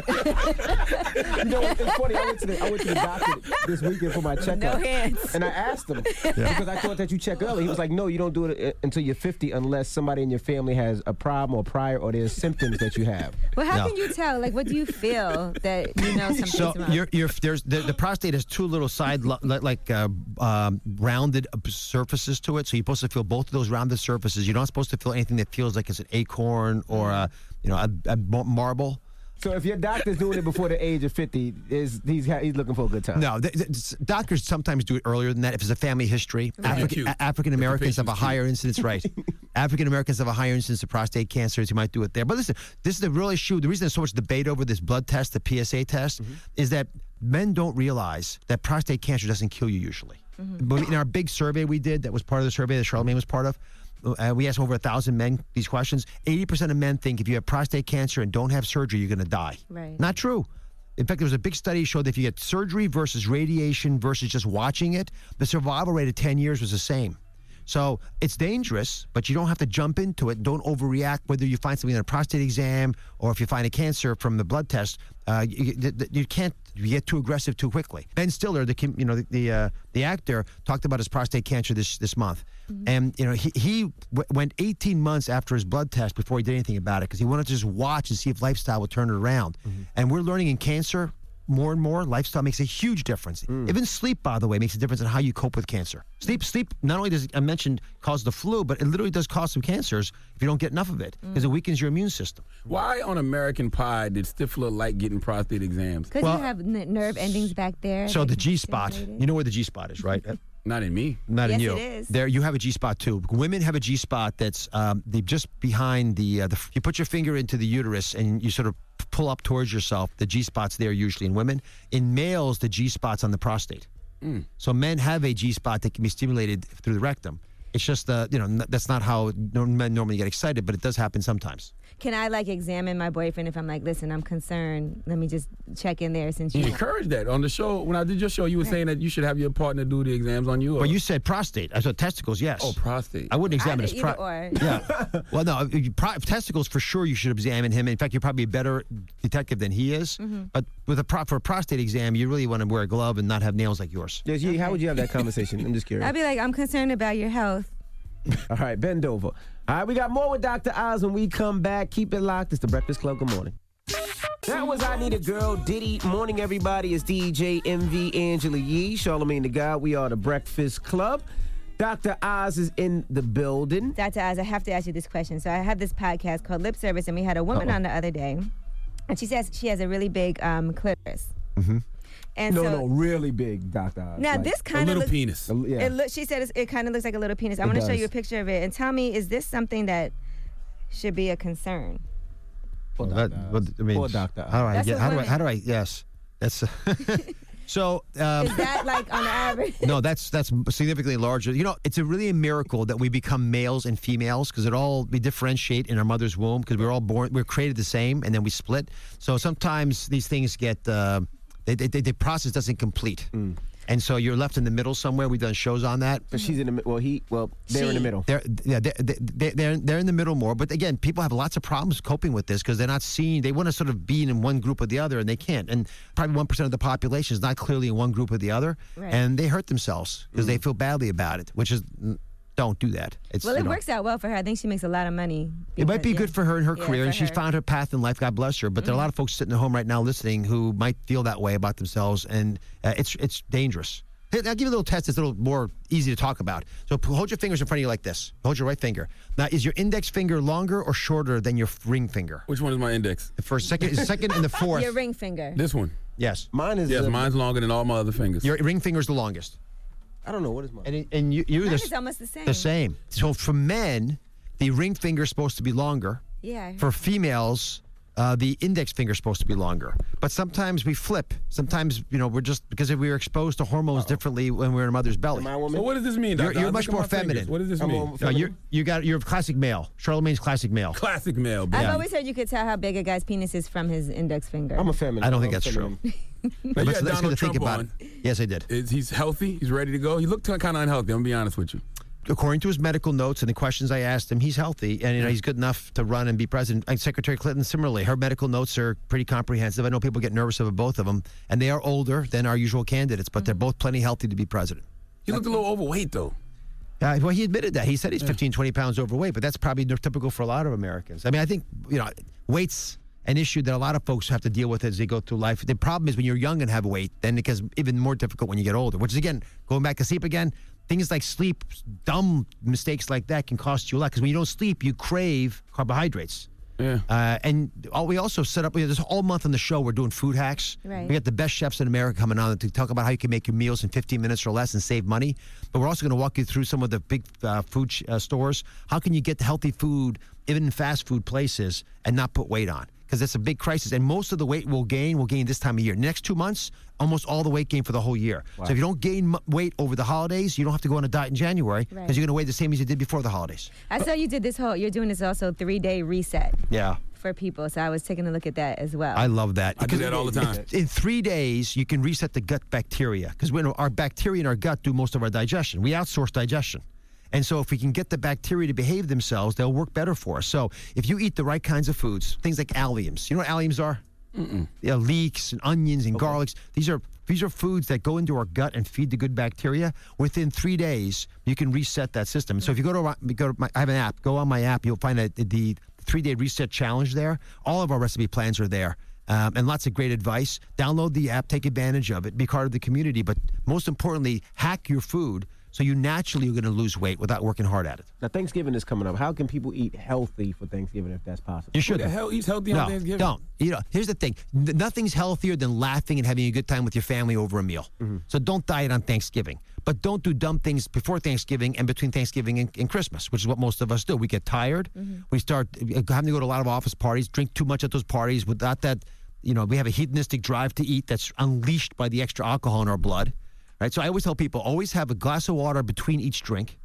know, it's funny. I went to the I went to the doctor this weekend for my checkup. No hands. And I asked him because I thought that you check early. He was like, "No, you don't do it uh, until you're fifty unless somebody in your family has a problem or prior or there's symptoms that you have." Well, how No. can you tell? Like, what do you feel that you know something's So wrong? you're, you're, there's the, the prostate has two little side lo- li- like uh, um, rounded surfaces to it. So you're supposed to feel both of those rounded surfaces. You're not supposed to feel anything that feels like it's an acorn or a you know a, a mar- marble. So if your doctor's doing it before the age of fifty, is he's ha- he's looking for a good time? No, th- th- doctors sometimes do it earlier than that if it's a family history. Right. Cute. African Americans have a patient's cute. higher incidence, right? African Americans have a higher incidence of prostate cancers. You might do it there. But listen, this is the real issue. The reason there's so much debate over this blood test, the P S A test, Mm-hmm. is that men don't realize that prostate cancer doesn't kill you usually. But in our big survey we did, that was part of the survey that Charlemagne was part of, uh, we asked over a thousand men these questions. eighty percent of men think if you have prostate cancer and don't have surgery, you're going to die. Right. Not true. In fact, there was a big study showed that if you get surgery versus radiation versus just watching it, the survival rate at ten years was the same. So it's dangerous, but you don't have to jump into it. Don't overreact. Whether you find something on a prostate exam or if you find a cancer from the blood test, uh, you, you can't get too aggressive too quickly. Ben Stiller, the you know the the, uh, the actor, talked about his prostate cancer this this month, and you know he he w- went eighteen months after his blood test before he did anything about it because he wanted to just watch and see if lifestyle would turn it around. And we're learning in cancer. More and more, lifestyle makes a huge difference. Even sleep, by the way, makes a difference in how you cope with cancer. Sleep, sleep. Not only does I mentioned cause the flu, but it literally does cause some cancers if you don't get enough of it because it weakens your immune system. Why on American Pie did Stifler like getting prostate exams? Because Well- you have n- nerve endings back there. So that the can G spot, stimulate it. you know where the G spot is, right? Not in me. Not in Yes, you. it is. There, you have a G spot too. Women have a G spot that's um, they just behind the, uh, the. You put your finger into the uterus and you sort of pull up towards yourself. The G spot's there usually in women. In males, the G spot's on the prostate. So men have a G spot that can be stimulated through the rectum. It's just, uh, you know, n- that's not how men normally get excited, but it does happen sometimes. Can I like examine my boyfriend if I'm like, listen, I'm concerned. Let me just check in there since you. You encourage that on the show. When I did your show, you were saying that you should have your partner do the exams on you. Or? Well, you said prostate. I said testicles, yes. Oh, prostate. I wouldn't examine Either- his pro- either or. Yeah. Well, no, if you pro- testicles for sure you should examine him. In fact, you're probably a better detective than he is. Mm-hmm. But with a pro- for a prostate exam, you really want to wear a glove and not have nails like yours. Yes, Yee, how would you have that conversation? I'm just curious. I'd be like, I'm concerned about your health. All right, bend over. All right, we got more with Doctor Oz when we come back. Keep it locked. It's the Breakfast Club. Good morning. That was I Need a Girl, Diddy. Morning, everybody. It's D J M V Angela Yee, Charlamagne the God. We are the Breakfast Club. Doctor Oz is in the building. Doctor Oz, I have to ask you this question. So I have this podcast called Lip Service, and we had a woman Uh-oh. on the other day, and she says she has a really big um, clitoris. Mm-hmm. And no, so, no, really big, Doctor Oz. Now Like, this A kind of little looks. penis. a- yeah. It look, she said it's, it kind of looks like a little penis. I It want to show does. you a picture of it and tell me, is this something that should be a concern? Poor Well, Doctor that- Oz. well, I mean, Poor Doctor Oz. How do I That's get? what How do I? women- How do I? Yes, that's. So um, Is that like on average? no, that's that's significantly larger. You know, it's a really a miracle that we become males and females because it all we differentiate in our mother's womb because we're all born we're created the same and then we split. So sometimes these things get uh, they, they, they, the process doesn't complete, and so you're left in the middle somewhere. We've done shows on that. But she's in the middle. Well, he, well, they're in the She- middle. They're yeah they're, they're they're they're in the middle more, but again, people have lots of problems coping with this because they're not seeing. They want to sort of be in one group or the other, and they can't. And probably one percent of the population is not clearly in one group or the other, Right. and they hurt themselves because they feel badly about it. Which is mm, don't do that. It's Well, you it know, works out well for her. I think she makes a lot of money. It might be because- good for her in her Yeah, career, for and she's her. found her path in life. God bless her. But there are a lot of folks sitting at home right now listening who might feel that way about themselves, and uh, it's it's dangerous. Here, I'll give you a little test that's a little more easy to talk about. So p- hold your fingers in front of you like this. Hold your right finger. Now, is your index finger longer or shorter than your ring finger? Which one is my index? The first, second, is second, and the fourth. Your ring finger. This one. Yes. Mine is. Yes, uh, mine's longer than all my other fingers. Your ring finger is the longest. I don't know. What is mine? And, it- and you, you're Mine the, is almost the same. the same. So for men, the ring finger is supposed to be longer. Yeah. For females, uh, the index finger is supposed to be longer. But sometimes we flip. Sometimes, you know, we're just because we were exposed to hormones differently when we were in a mother's belly. Am I a woman? So what does this mean, You're- Doctor? you're Oz? much Look at more my fingers. feminine. What does this I'm mean? more- No, you're, you got you're a classic male. Charlamagne's classic male. Classic male, I've baby. always heard you could tell how big a guy's penis is from his index finger. I'm a feminine. I don't think I'm that's feminine. true. Now, you Let's, had let's Donald get to think Trump about on. it. Yes, I did. Is he's healthy? He's ready to go? He looked kind of unhealthy. I'm gonna be honest with you. According to his medical notes and the questions I asked him, he's healthy and you know he's good enough to run and be president. And Secretary Clinton, similarly, her medical notes are pretty comprehensive. I know people get nervous over both of them, and they are older than our usual candidates, but they're both plenty healthy to be president. He looked a little overweight though. Uh, well, he admitted that. He said he's fifteen, twenty pounds overweight, but that's probably typical for a lot of Americans. I mean, I think, you know, weight's an issue that a lot of folks have to deal with as they go through life. The problem is when you're young and have weight, then it gets even more difficult when you get older, which is, again, going back to sleep again, things like sleep, dumb mistakes like that can cost you a lot because when you don't sleep, you crave carbohydrates. Yeah. Uh, and all, we also set up, we have this all month on the show, we're doing food hacks. Right. We got the best chefs in America coming on to talk about how you can make your meals in fifteen minutes or less and save money. But we're also going to walk you through some of the big uh, food sh- uh, stores. How can you get healthy food, even in fast food places, and not put weight on? Because it's a big crisis. And most of the weight we'll gain, we'll gain this time of year. Next two months, almost all the weight gain for the whole year. So if you don't gain m- weight over the holidays, you don't have to go on a diet in January because Right. you're going to weigh the same as you did before the holidays. I saw you did this whole, you're doing this also three-day reset Yeah. for people. So I was taking a look at that as well. I love that. I do that all the time. In three days, you can reset the gut bacteria because when our bacteria in our gut do most of our digestion. We outsource digestion. And so if we can get the bacteria to behave themselves, they'll work better for us. So if you eat the right kinds of foods, things like alliums. You know what alliums are? Mm-mm. Yeah, leeks and onions and garlics. These are these are foods that go into our gut and feed the good bacteria. Within three days, you can reset that system. So if you go to, go to my, I have an app. Go on my app. You'll find a, the three-day reset challenge there. All of our recipe plans are there. Um, and lots of great advice. Download the app, take advantage of it, be part of the community. But most importantly, hack your food so you naturally are going to lose weight without working hard at it. Now, Thanksgiving is coming up. How can people eat healthy for Thanksgiving if that's possible? You Who should. the hell eats healthy No, on Thanksgiving? don't. You know, here's the thing. N- Nothing's healthier than laughing and having a good time with your family over a meal. So don't diet on Thanksgiving. But don't do dumb things before Thanksgiving and between Thanksgiving and, and Christmas, which is what most of us do. We get tired. We start uh, having to go to a lot of office parties, drink too much at those parties without that, you know, we have a hedonistic drive to eat that's unleashed by the extra alcohol in our blood. Right? So I always tell people, always have a glass of water between each drink.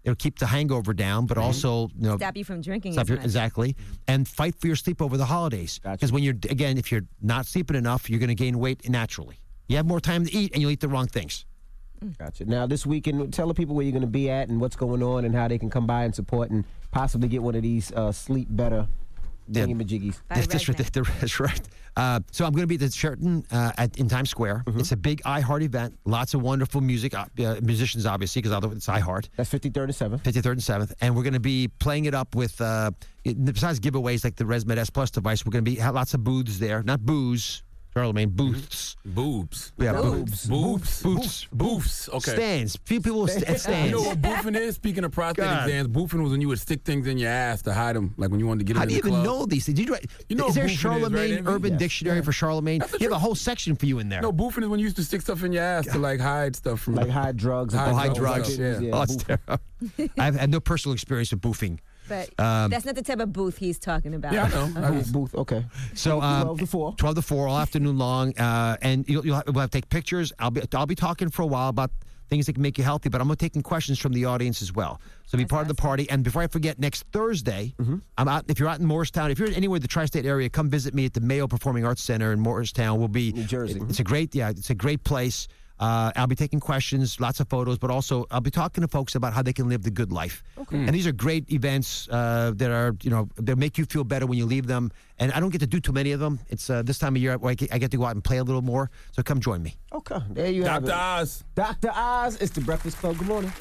It'll keep the hangover down, but also you know Stop you from drinking stop as your- much. exactly, and fight for your sleep over the holidays. Because when you're again, if you're not sleeping enough, you're going to gain weight naturally. You have more time to eat, and you'll eat the wrong things. Gotcha. Now, this weekend, tell the people where you're going to be at and what's going on and how they can come by and support and possibly get one of these uh, sleep better Yeah. thingamajiggies. That's, that's, right, that's right. Uh, so I'm going to be at the Sheraton uh, at, in Times Square. Mm-hmm. It's a big iHeart event. Lots of wonderful music, uh, uh, musicians, obviously, because it's iHeart. That's fifty-third and seventh. fifty-third and seventh. And we're going to be playing it up with, uh, it- besides giveaways like the ResMed S Plus device, we're going to be have lots of booths there. Not booze, Charlemagne, booths. Boobs. Yeah, Boobs. Boobs. Booths. Boofs. Okay. Stands. Few people st- at stands. You know what boofing is? Speaking of prostate God. exams, boofing was when you would stick things in your ass to hide them, like when you wanted to get How them do in you the even club. know these things? Did you, You know is there a what boofing is, Charlemagne right, Envy? Urban Yes. Dictionary for Charlemagne? That's the You have a truth. whole section for you in there. No, boofing is when you used to stick stuff in your ass to like hide stuff from Like hide drugs. and Hide Oh, things hide like drugs. that. Yeah. Oh, it's boofing. terrible. I've had no personal experience with boofing. But Um, that's not the type of booth he's talking about. Yeah, I know. I Booth, just- booth, okay. So um, twelve to four. twelve to four, all afternoon long, uh, and you'll, you'll have, we'll have to take pictures. I'll be I'll be talking for a while about things that can make you healthy, but I'm going to taking questions from the audience as well. So be part of the party. And before I forget, next Thursday, I'm out. If you're out in Morristown, if you're anywhere in the tri-state area, come visit me at the Mayo Performing Arts Center in Morristown. We'll be New Jersey. It's a great, yeah, it's a great place. Uh, I'll be taking questions, lots of photos, but also I'll be talking to folks about how they can live the good life. Okay. And these are great events uh, that are, you know, they make you feel better when you leave them. And I don't get to do too many of them. It's uh, this time of year where I get, I get to go out and play a little more. So come join me. Okay, there you have Doctor it. Oz. Doctor Oz, it's the Breakfast Club. Good morning.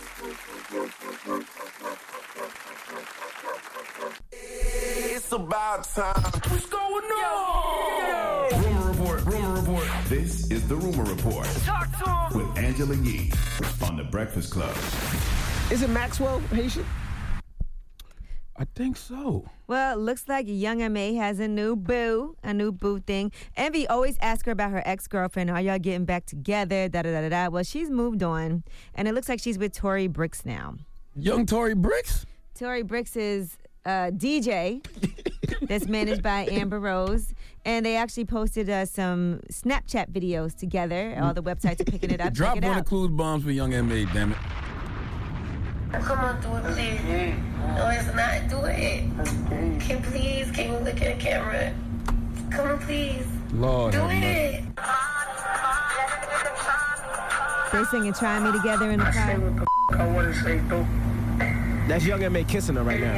It's about time. What's going on? Rumor report. Rumor report. This is the Rumor Report Talk to him. with Angela Yee on The Breakfast Club. Is it Maxwell Haitian? I think so. Well, it looks like Young M A has a new boo, a new boo thing. Envy always asks her about her ex-girlfriend. Are y'all getting back together? Da da da da da. Well, she's moved on, and it looks like she's with Tory Bricks now. Young Tory Bricks? Tory Bricks is a D J that's managed by Amber Rose, and they actually posted uh, some Snapchat videos together. All the websites are picking it up. Drop Check it one out. of Clues bombs for Young M A, damn it. Come on, do it, please. No, it's not. Do it. Can please, can you look at the camera? Come on, please. Lord Do have mercy. it. They singing "Try Me Together" in the car. I want to say, though. That's Young M A kissing her right now.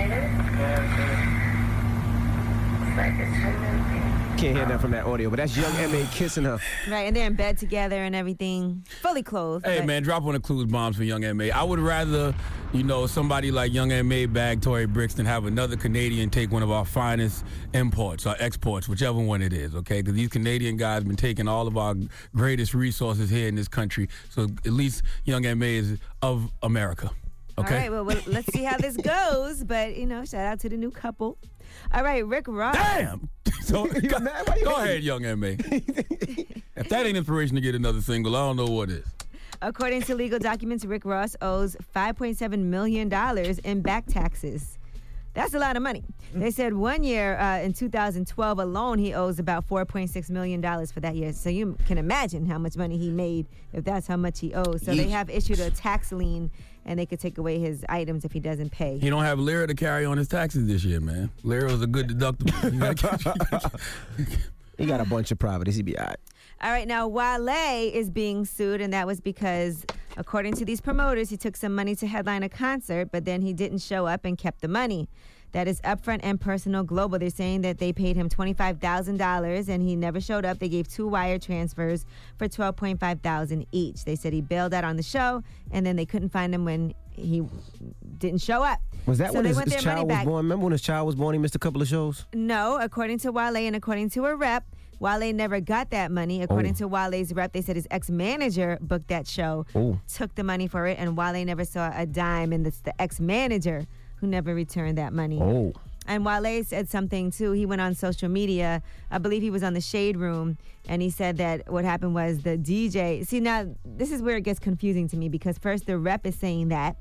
It's like it's tremendous. Can't hear that from that audio, but that's Young M A kissing her. Right, and they're in bed together and everything, fully clothed. Hey, but- man, drop one of Clues bombs for Young M A. I would rather, you know, somebody like Young M A bag Tory Bricks than have another Canadian take one of our finest imports or exports, whichever one it is, okay? Because these Canadian guys have been taking all of our greatest resources here in this country. So at least Young M A is of America, okay? All right, well, well, let's see how this goes. But, you know, shout out to the new couple. All right, Rick Ross. Damn! So, go mad? Why you go hating? ahead, Young M A. If that ain't inspiration to get another single, I don't know what is. According to legal documents, Rick Ross owes five point seven million dollars in back taxes. That's a lot of money. They said one year uh, in two thousand twelve alone, he owes about four point six million dollars for that year. So you can imagine how much money he made if that's how much he owes. So they Yeesh. have issued a tax lien, and they could take away his items if he doesn't pay. He don't have Lyra to carry on his taxes this year, man. Lyra was a good deductible. You gotta keep- He got a bunch of properties. He be all right. All right, now Wale is being sued, and that was because, according to these promoters, he took some money to headline a concert, but then he didn't show up and kept the money. That is Upfront and Personal Global. They're saying that they paid him twenty-five thousand dollars, and he never showed up. They gave two wire transfers for twelve point five thousand dollars each. They said he bailed out on the show, and then they couldn't find him when he didn't show up. Was that so when they his, want his their money child was back. born? Remember when his child was born? He missed a couple of shows. No, according to Wale and according to a rep, Wale never got that money. According Oh. to Wale's rep, they said his ex-manager booked that show, Oh. took the money for it, and Wale never saw a dime, and it's the ex-manager who never returned that money. Oh. And Wale said something, too. He went on social media. I believe he was on the Shade Room, and he said that what happened was the D J. See, now, this is where it gets confusing to me, because first the rep is saying that,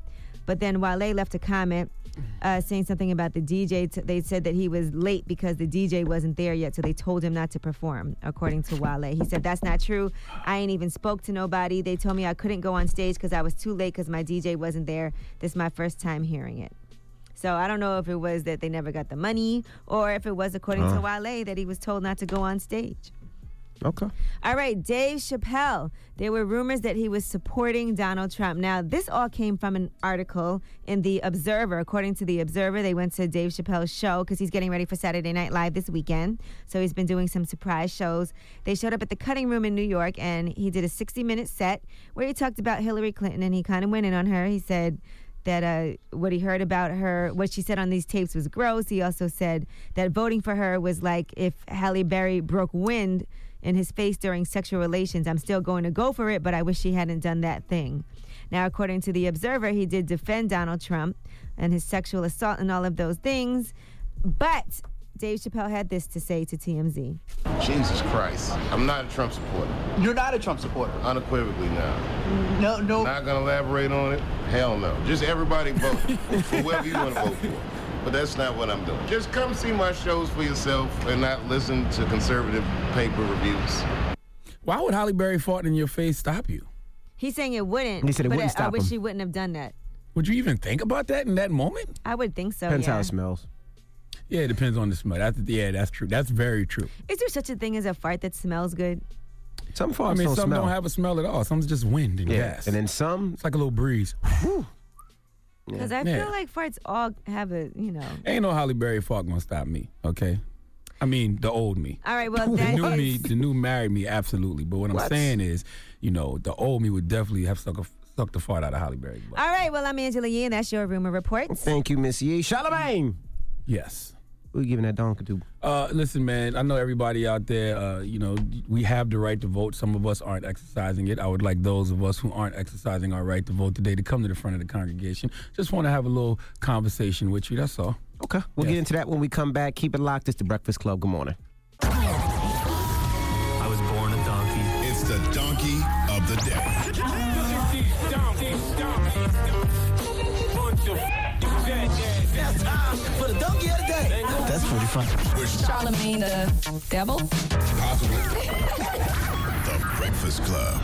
But then Wale left a comment uh, saying something about the D J. T- they said that he was late because the D J wasn't there yet, so they told him not to perform, according to Wale. He said, that's not true. I ain't even spoke to nobody. They told me I couldn't go on stage because I was too late because my D J wasn't there. This is my first time hearing it. So I don't know if it was that they never got the money or if it was, according uh. to Wale, that he was told not to go on stage. Okay. All right, Dave Chappelle. There were rumors that he was supporting Donald Trump. Now, this all came from an article in The Observer. According to The Observer, they went to Dave Chappelle's show because he's getting ready for Saturday Night Live this weekend. So he's been doing some surprise shows. They showed up at the Cutting Room in New York, and he did a sixty-minute set where he talked about Hillary Clinton, and he kind of went in on her. He said that uh, what he heard about her, what she said on these tapes was gross. He also said that voting for her was like if Halle Berry broke wind in his face during sexual relations. I'm still going to go for it, but I wish she hadn't done that thing. Now, according to The Observer, he did defend Donald Trump and his sexual assault and all of those things. But Dave Chappelle had this to say to T M Z. Jesus Christ. I'm not a Trump supporter. You're not a Trump supporter? Unequivocally now. No, no. Not going to elaborate on it? Hell no. Just everybody vote for whoever you want to vote for. But that's not what I'm doing. Just come see my shows for yourself and not listen to conservative paper reviews. Why would Halle Berry fart in your face stop you? He's saying it wouldn't. He said it but wouldn't I, stop I wish him. he wouldn't have done that. Would you even think about that in that moment? I would think so, Depends yeah. how it smells. Yeah, it depends on the smell. That's, yeah, that's true. That's very true. Is there such a thing as a fart that smells good? Some farts I mean, don't some smell. don't have a smell at all. Some's just wind and Yeah, gas. and then some. It's like a little breeze. Because I Yeah. feel like farts all have a, you know. Ain't no Halle Berry fart gonna stop me, okay? I mean, the old me. All right, well, The that new is- me, the new married me, absolutely. But what I'm What? saying is, you know, the old me would definitely have sucked, a, sucked the fart out of Halle Berry's butt. All right, well, I'm Angela Yee, and that's your Rumor Report. Thank you, Miss Yee. Charlamagne. Yes. Who you giving that donkey to? Uh, listen, man, I know everybody out there, uh, you know, we have the right to vote. Some of us aren't exercising it. I would like those of us who aren't exercising our right to vote today to come to the front of the congregation. Just want to have a little conversation with you, that's all. Okay, we'll Yes. get into that when we come back. Keep it locked. It's the Breakfast Club. Good morning. I was born a donkey. It's the donkey of the day. It's time for the donkey of the day. That's pretty funny. Charlamagne the devil? Possibly. The Breakfast Club.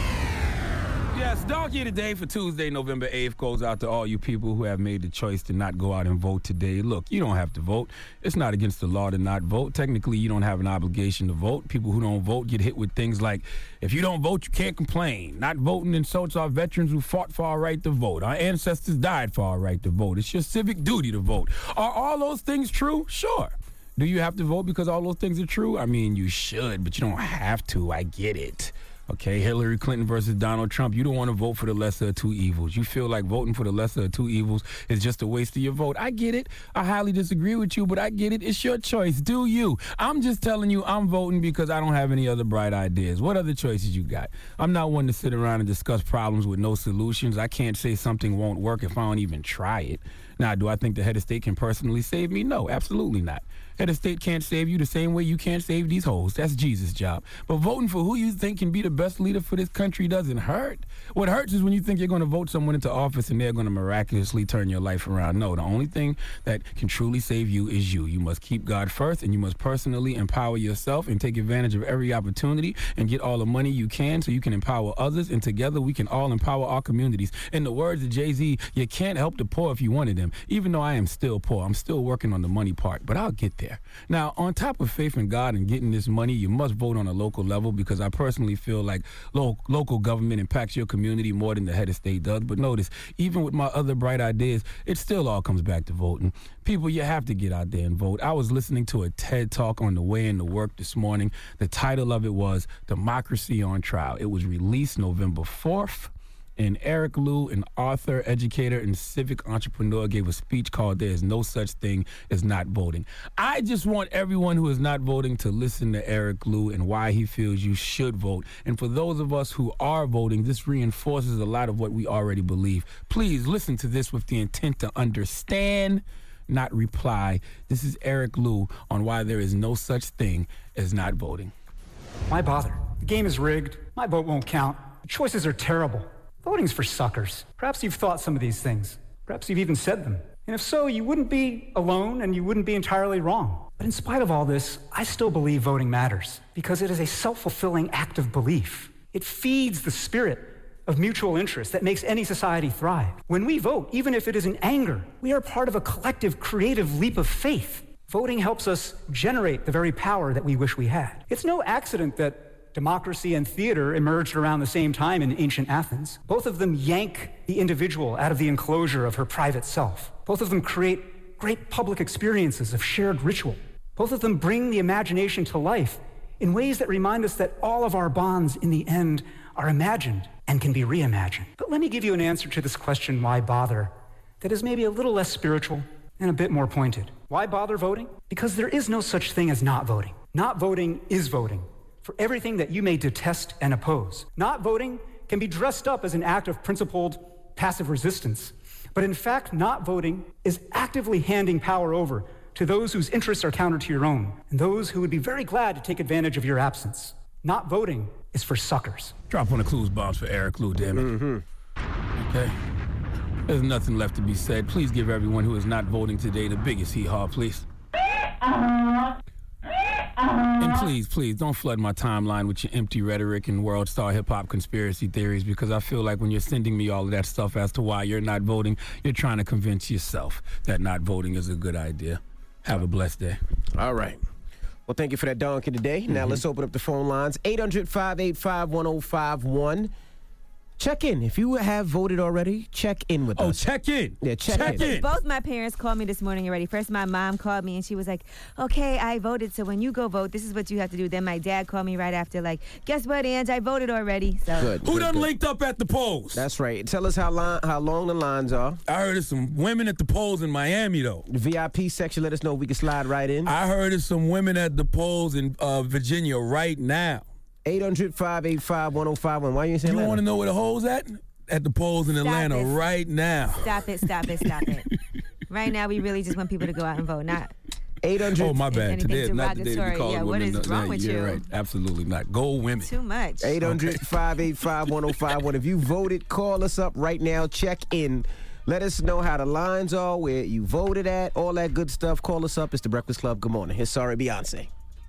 Yes, Donkey of the Day for Tuesday, November eighth goes out to all you people who have made the choice to not go out and vote today. Look, you don't have to vote. It's not against the law to not vote. Technically, you don't have an obligation to vote. People who don't vote get hit with things like, if you don't vote, you can't complain. Not voting insults our veterans who fought for our right to vote. Our ancestors died for our right to vote. It's your civic duty to vote. Are all those things true? Sure. Do you have to vote because all those things are true? I mean, you should, but you don't have to. I get it. Okay, Hillary Clinton versus Donald Trump. You don't want to vote for the lesser of two evils. You feel like voting for the lesser of two evils is just a waste of your vote. I get it. I highly disagree with you, but I get it. It's your choice. Do you? I'm just telling you I'm voting because I don't have any other bright ideas. What other choices you got? I'm not one to sit around and discuss problems with no solutions. I can't say something won't work if I don't even try it. Now, do I think the head of state can personally save me? No, absolutely not. Head of state can't save you the same way you can't save these hoes. That's Jesus' job. But voting for who you think can be the best leader for this country doesn't hurt. What hurts is when you think you're going to vote someone into office and they're going to miraculously turn your life around. No, the only thing that can truly save you is you. You must keep God first, and you must personally empower yourself and take advantage of every opportunity and get all the money you can so you can empower others, and together we can all empower our communities. In the words of Jay-Z, you can't help the poor if you wanted them. Even though I am still poor, I'm still working on the money part, but I'll get there. Now, on top of faith in God and getting this money, you must vote on a local level, because I personally feel like lo- local government impacts your community more than the head of state does. But notice, even with my other bright ideas, it still all comes back to voting. People, you have to get out there and vote. I was listening to a TED Talk on the way into work this morning. The title of it was Democracy on Trial. It was released November fourth. And Eric Liu, an author, educator, and civic entrepreneur, gave a speech called There is No Such Thing as Not Voting. I just want everyone who is not voting to listen to Eric Liu and why he feels you should vote. And for those of us who are voting, this reinforces a lot of what we already believe. Please listen to this with the intent to understand, not reply. This is Eric Liu on why there is no such thing as not voting. Why bother? The game is rigged. My vote won't count. The choices are terrible. Voting's for suckers. Perhaps you've thought some of these things. Perhaps you've even said them. And if so, you wouldn't be alone and you wouldn't be entirely wrong. But in spite of all this, I still believe voting matters because it is a self-fulfilling act of belief. It feeds the spirit of mutual interest that makes any society thrive. When we vote, even if it is in anger, we are part of a collective creative leap of faith. Voting helps us generate the very power that we wish we had. It's no accident that democracy and theater emerged around the same time in ancient Athens. Both of them yank the individual out of the enclosure of her private self. Both of them create great public experiences of shared ritual. Both of them bring the imagination to life in ways that remind us that all of our bonds in the end are imagined and can be reimagined. But let me give you an answer to this question, why bother, that is maybe a little less spiritual and a bit more pointed. Why bother voting? Because there is no such thing as not voting. Not voting is voting for everything that you may detest and oppose. Not voting can be dressed up as an act of principled passive resistance, but in fact, not voting is actively handing power over to those whose interests are counter to your own, and those who would be very glad to take advantage of your absence. Not voting is for suckers. Drop on the clues bombs for Eric Clue, damn it. Mm-hmm. Okay. There's nothing left to be said. Please give everyone who is not voting today the biggest hee-haw, please. And please, please, don't flood my timeline with your empty rhetoric and world star hip-hop conspiracy theories, because I feel like when you're sending me all of that stuff as to why you're not voting, you're trying to convince yourself that not voting is a good idea. Have a blessed day. All right. Well, thank you for that donkey today. Mm-hmm. Now let's open up the phone lines. eight hundred, five eight five, one oh five one. Check in. If you have voted already, check in with oh, us. Oh, check in. Yeah, check, check in. in. Both my parents called me this morning already. First, my mom called me, and she was like, okay, I voted, so when you go vote, this is what you have to do. Then my dad called me right after, like, guess what, Ange? I voted already. So Good. Who good, done good. linked up at the polls? That's right. Tell us how, line, how long the lines are. I heard of some women at the polls in Miami, though. The V I P section, let us know if we can slide right in. I heard of some women at the polls in uh, Virginia right now. eight hundred, five eight five, one oh five one. Why you saying that? You want to know where the hoes at? At the polls in Stop Atlanta it. right now. Stop it, stop it, stop it. Right now, we really just want people to go out and vote, not eight hundred. Oh, my bad. anything Today is not the day to be derogatory. calling Yeah, what women. is no, wrong no, with you're you? right. Absolutely not. Go women. Too much. eight hundred, five eight five, one oh five one. If you voted, call us up right now. Check in. Let us know how the lines are, where you voted at, all that good stuff. Call us up. It's The Breakfast Club. Good morning. Here's Sorry Beyonce.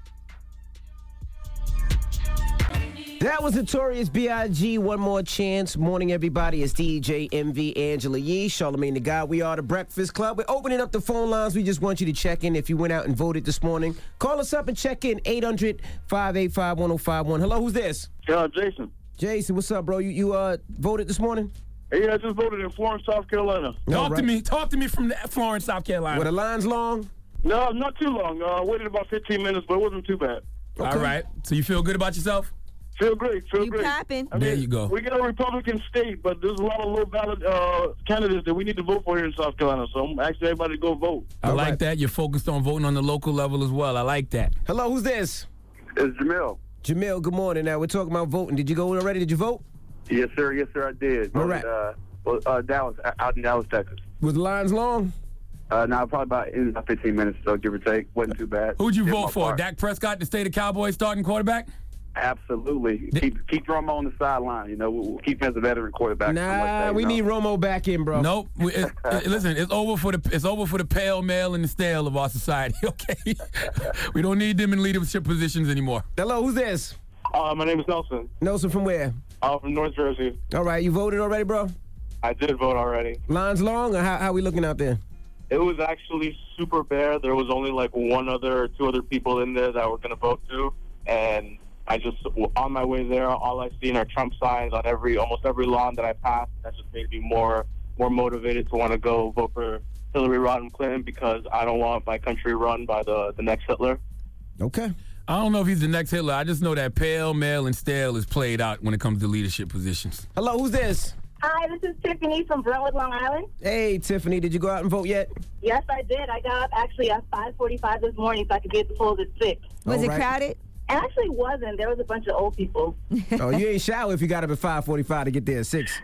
That was Notorious B I G One More Chance. Morning, everybody. It's D J M V Angela Yee, Charlamagne the God. We are The Breakfast Club. We're opening up the phone lines. We just want you to check in if you went out and voted this morning. Call us up and check in. eight hundred, five eight five, one oh five one. Hello, who's this? Uh, Jason. Jason, what's up, bro? You you uh voted this morning? Yeah, I just voted in Florence, South Carolina. Talk right. to me. Talk to me from the Florence, South Carolina. Were the lines long? No, not too long. Uh, I waited about fifteen minutes, but it wasn't too bad. Okay. All right. So you feel good about yourself? Feel great. Feel You great. popping. I mean, There you go. We got a Republican state, but there's a lot of low ballot uh, candidates that we need to vote for here in South Carolina. So I'm asking everybody to go vote. I All like right. that. You're focused on voting on the local level as well. I like that. Hello, who's this? It's Jamil. Jamil, good morning. Now, we're talking about voting. Did you go already? Did you vote? Yes, sir. Yes, sir. I did. All right. Uh, well, uh, Dallas, out in Dallas, Texas. Was the lines long? Uh, now probably about in about fifteen minutes, so give or take, wasn't too bad. Who'd you Did vote my for? part. Dak Prescott, the state of Cowboys starting quarterback? Absolutely. Keep keep Romo on the sideline. You know, we'll, we'll keep him as a veteran quarterback. Nah, like we you know. need Romo back in, bro. Nope. We, it, it- listen, it's over for the it's over for the pale, male, and the stale of our society. Okay, we don't need them in leadership positions anymore. Hello, who's this? Uh, my name is Nelson. Nelson from where? I'm from North Jersey. All right, you voted already, bro? I did vote already. Lines long, or how, how we looking out there? It was actually super bare. There was only like one other, two other people in there that were going to vote to, and I just on my way there, all I seen are Trump signs on every almost every lawn that I passed. That just made me more more motivated to want to go vote for Hillary Rodham Clinton because I don't want my country run by the the next Hitler. Okay. I don't know if he's the next Hitler. I just know that pale, male, and stale is played out when it comes to leadership positions. Hello, who's this? Hi, this is Tiffany from Brentwood, Long Island. Hey, Tiffany, did you go out and vote yet? Yes, I did. I got up actually at five forty-five this morning so I could be at the polls at six. Was All it right. crowded? It actually wasn't. There was a bunch of old people. Oh, you ain't shower if you got up at five forty-five to get there at six.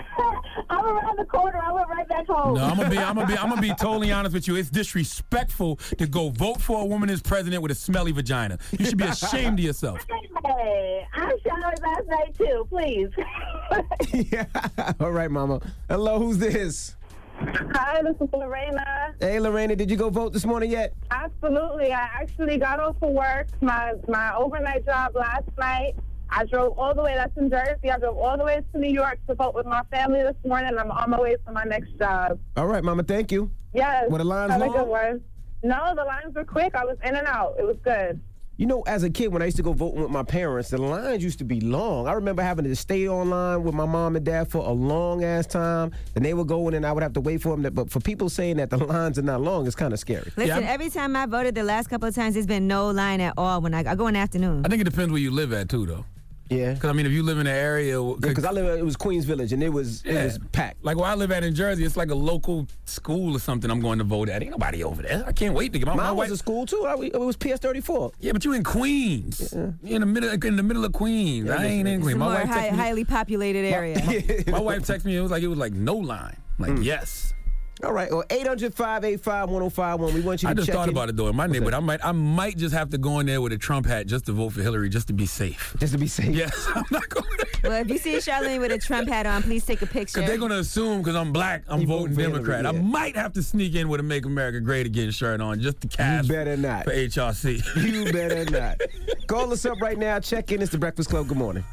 I'm around the corner. I went right back home. No, I'm gonna be, I'm gonna be, I'm gonna be totally honest with you. It's disrespectful to go vote for a woman as president with a smelly vagina. You should be ashamed of yourself. Hey, I showered last night too. Please. Yeah. All right, mama. Hello, who's this? Hi, this is Lorena. Hey, Lorena, did you go vote this morning yet? Absolutely. I actually got off for work, my, my overnight job last night. I drove all the way, that's in Jersey. I drove all the way to New York to vote with my family this morning. I'm on my way to my next job. All right, Mama, thank you. Yes. Were the lines Have a long? good one. No, the lines were quick. I was in and out. It was good. You know, as a kid, when I used to go voting with my parents, the lines used to be long. I remember having to stay online with my mom and dad for a long-ass time. Then they would go in and I would have to wait for them. But for people saying that the lines are not long, it's kind of scary. Listen, every time I voted the last couple of times, there's been no line at all when I, I go in the afternoon. I think it depends where you live at, too, though. Yeah. Because, I mean, if you live in an area... Because yeah, I live, it was Queens Village, and it was, yeah. it was packed. Like where I live at in Jersey, it's like a local school or something I'm going to vote at. Ain't nobody over there. I can't wait to get my, Mine my was wife. a school, too. I, it was P S thirty-four. Yeah, but you in Queens. Yeah. You in the middle in the middle of Queens. Yeah, I ain't in It's Queens. a My more wife high, texted me, highly populated area. my, my wife texted me, it was like it was like no line. I'm like, Mm. yes. All right, well, eight hundred, five eight five, one oh five one. We want you to I just check thought in. about it, though. In my neighborhood, I might I might just have to go in there with a Trump hat just to vote for Hillary, just to be safe. Just to be safe? Yes, I'm not going to. Well, if you see Charlene with a Trump hat on, please take a picture. Because they're going to assume because I'm black, I'm You voting vote for Democrat. Hillary, I yeah. might have to sneak in with a Make America Great Again shirt on just to cast You better not. for H R C. You better not. Call us up right now. Check in. It's the Breakfast Club. Good morning.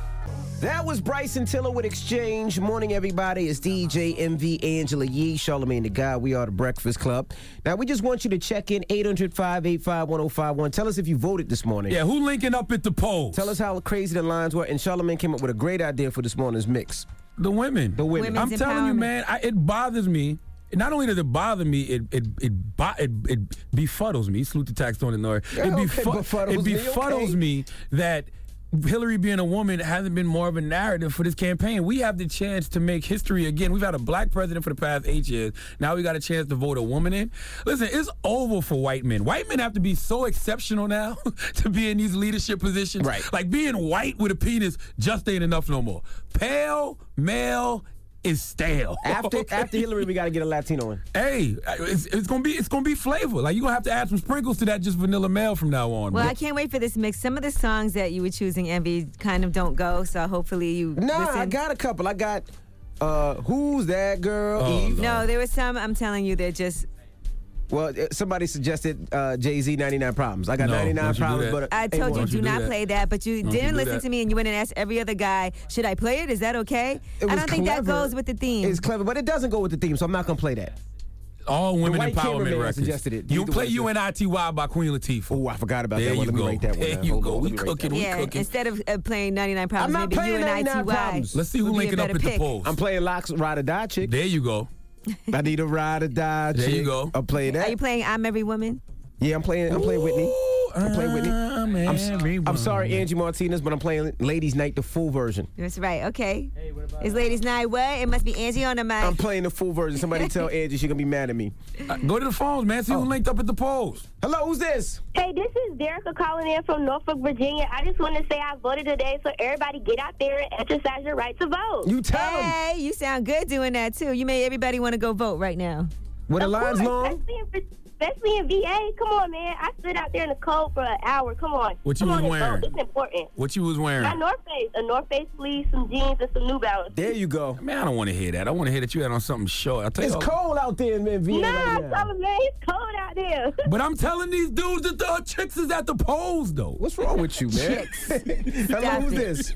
That was Bryson Tiller with Exchange. Morning, everybody. It's D J M V, Angela Yee, Charlamagne the Guy. We are the Breakfast Club. Now, we just want you to check in eight hundred, five eight five, one oh five one. Tell us if you voted this morning. Yeah, who linking up at the polls? Tell us how crazy the lines were. And Charlamagne came up with a great idea for this morning's mix. The women. The women. Women's I'm telling you, empowerment. man, I, it bothers me. Not only does it bother me, it it it, bo- it, it befuddles me. Salute the tax on the Nord. Yeah, It, okay, befu- befuddles it me, befuddles okay. me that Hillary being a woman hasn't been more of a narrative for this campaign. We have the chance to make history again. We've had a black president for the past eight years. Now we got a chance to vote a woman in. Listen, it's over for white men. White men have to be so exceptional now to be in these leadership positions. Right. Like being white with a penis just ain't enough no more. Pale, male, is stale. After after Hillary, we got to get a Latino in. Hey, it's, it's gonna be it's gonna be flavor. Like you're gonna have to add some sprinkles to that just vanilla male from now on. Well, bro. I can't wait for this mix. Some of the songs that you were choosing, Envy, kind of don't go. So hopefully you Nah, listen. I got a couple. I got uh, Who's That Girl? Oh, Eve. No, there were some. I'm telling you, they're just. Well, uh, somebody suggested uh, Jay-Z ninety-nine Problems. I got No, ninety-nine don't you do Problems, that. but I told you, Don't do you do not that. play that, but you Don't you didn't do listen that. to me, and you went and asked every other guy, should I play it? Is that okay? It I was don't think that clever. goes with the theme. It's clever, but it doesn't go with the theme, so I'm not going to play that. All women white empowerment cameraman records. suggested it. You He's the play one U N I T Y by Queen Latifah. Oh, I forgot about There that one. you Let me go. write that one There down. you Hold go. on, We let me write cooking. that We yeah, cooking. instead of uh, playing ninety-nine Problems, I'm not maybe playing you and I T ninety-nine Y. Problems. Let's see who would be a linking up better at the pick. polls. I'm playing Locks, Ride or Die Chick. There you go. I need a ride or die There chick. you go. I'm playing that. Are you playing I'm Every Woman? Yeah, I'm playing. I'm playing Whitney. I'm playing Whitney. I'm I'm, s- every I'm sorry, woman. Angie Martinez, but I'm playing Ladies Night, the full version. That's right. Okay. Is Ladies Night what? It must be Angie on the mic. I'm playing the full version. Somebody tell Angie she's gonna be mad at me. Uh, go to the phones, man. See who linked up at the polls. Hello, who's this? Hey, this is Derica calling in from Norfolk, Virginia. I just want to say I voted today, so everybody get out there and exercise your right to vote. You tell them. Hey, you sound good doing that too. You made everybody want to go vote right now. Were the Of lines course, long? Especially in, especially in V A. Come on, man. I stood out there in the cold for an hour. Come on. What you Come was on and wearing? vote. It's important. What you was My wearing? North Face, a North Face fleece, some jeans, and some New Balance. There you go. Man, I don't want to hear that. I want to hear that you had on something short. I tell you It's all- cold out there in V A Nah, right I'm now. telling man, it's cold out there. But I'm telling these dudes that the chicks is at the polls, though. What's wrong with you, man? Hello, Stop who's it. this?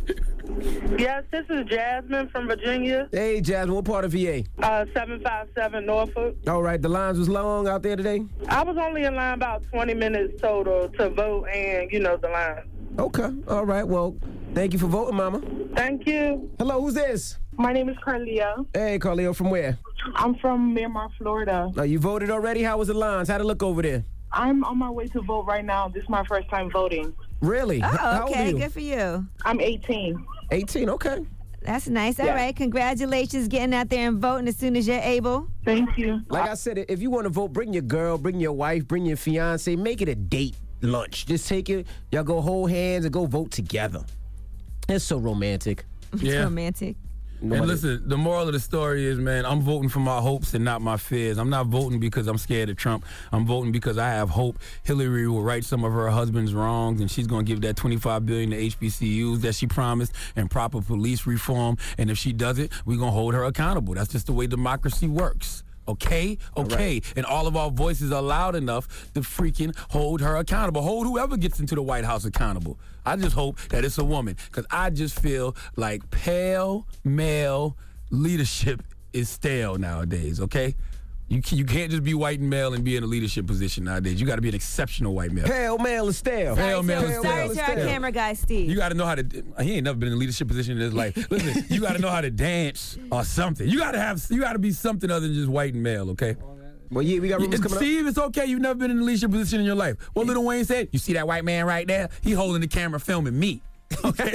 Yes, this is Jasmine from Virginia, Hey, Jasmine, what part of V A? uh, seven five seven Norfolk. All right, the lines was long out there today? I was only in line about twenty minutes total to vote and, you know, the line. Okay, all right, well, thank you for voting, Mama. Thank you. Hello, who's this? My name is Carlia. Hey, Carleo, from where? I'm from Miramar, Florida. Uh, you voted already? How was the lines? How'd it look over there? I'm on my way to vote right now. This is my first time voting. Really? H- Oh, How old are okay. you? Good for you. I'm eighteen. eighteen, okay. That's nice. All Yeah. right. Congratulations getting out there and voting as soon as you're able. Thank you. Like I said, if you want to vote, bring your girl, bring your wife, bring your fiance, make it a date lunch. Just take it, y'all go hold hands and go vote together. It's so romantic. It's Yeah. romantic. Nobody- And listen, the moral of the story is, man, I'm voting for my hopes and not my fears. I'm not voting because I'm scared of Trump. I'm voting because I have hope Hillary will right some of her husband's wrongs, and she's going to give that twenty-five billion dollars to H B C Us that she promised, and proper police reform. And if she does it, we're going to hold her accountable. That's just the way democracy works. Okay? Okay. Right. And all of our voices are loud enough to freaking hold her accountable. Hold whoever gets into the White House accountable. I just hope that it's a woman, because I just feel like pale male leadership is stale nowadays, okay? You, you can't just be white and male and be in a leadership position nowadays. You got to be an exceptional white male. Pale male is stale. Pale male is stale. Sorry to our camera guy, Steve. You got to know how to. He ain't never been in a leadership position in his life. Listen, you got to know how to dance or something. You got to have. You got to be something other than just white and male. Okay. Well, yeah, we got rumors coming up. Steve, it's okay. You've never been in a leadership position in your life. What Lil Wayne said? You see that white man right there? He holding the camera, filming me. Okay.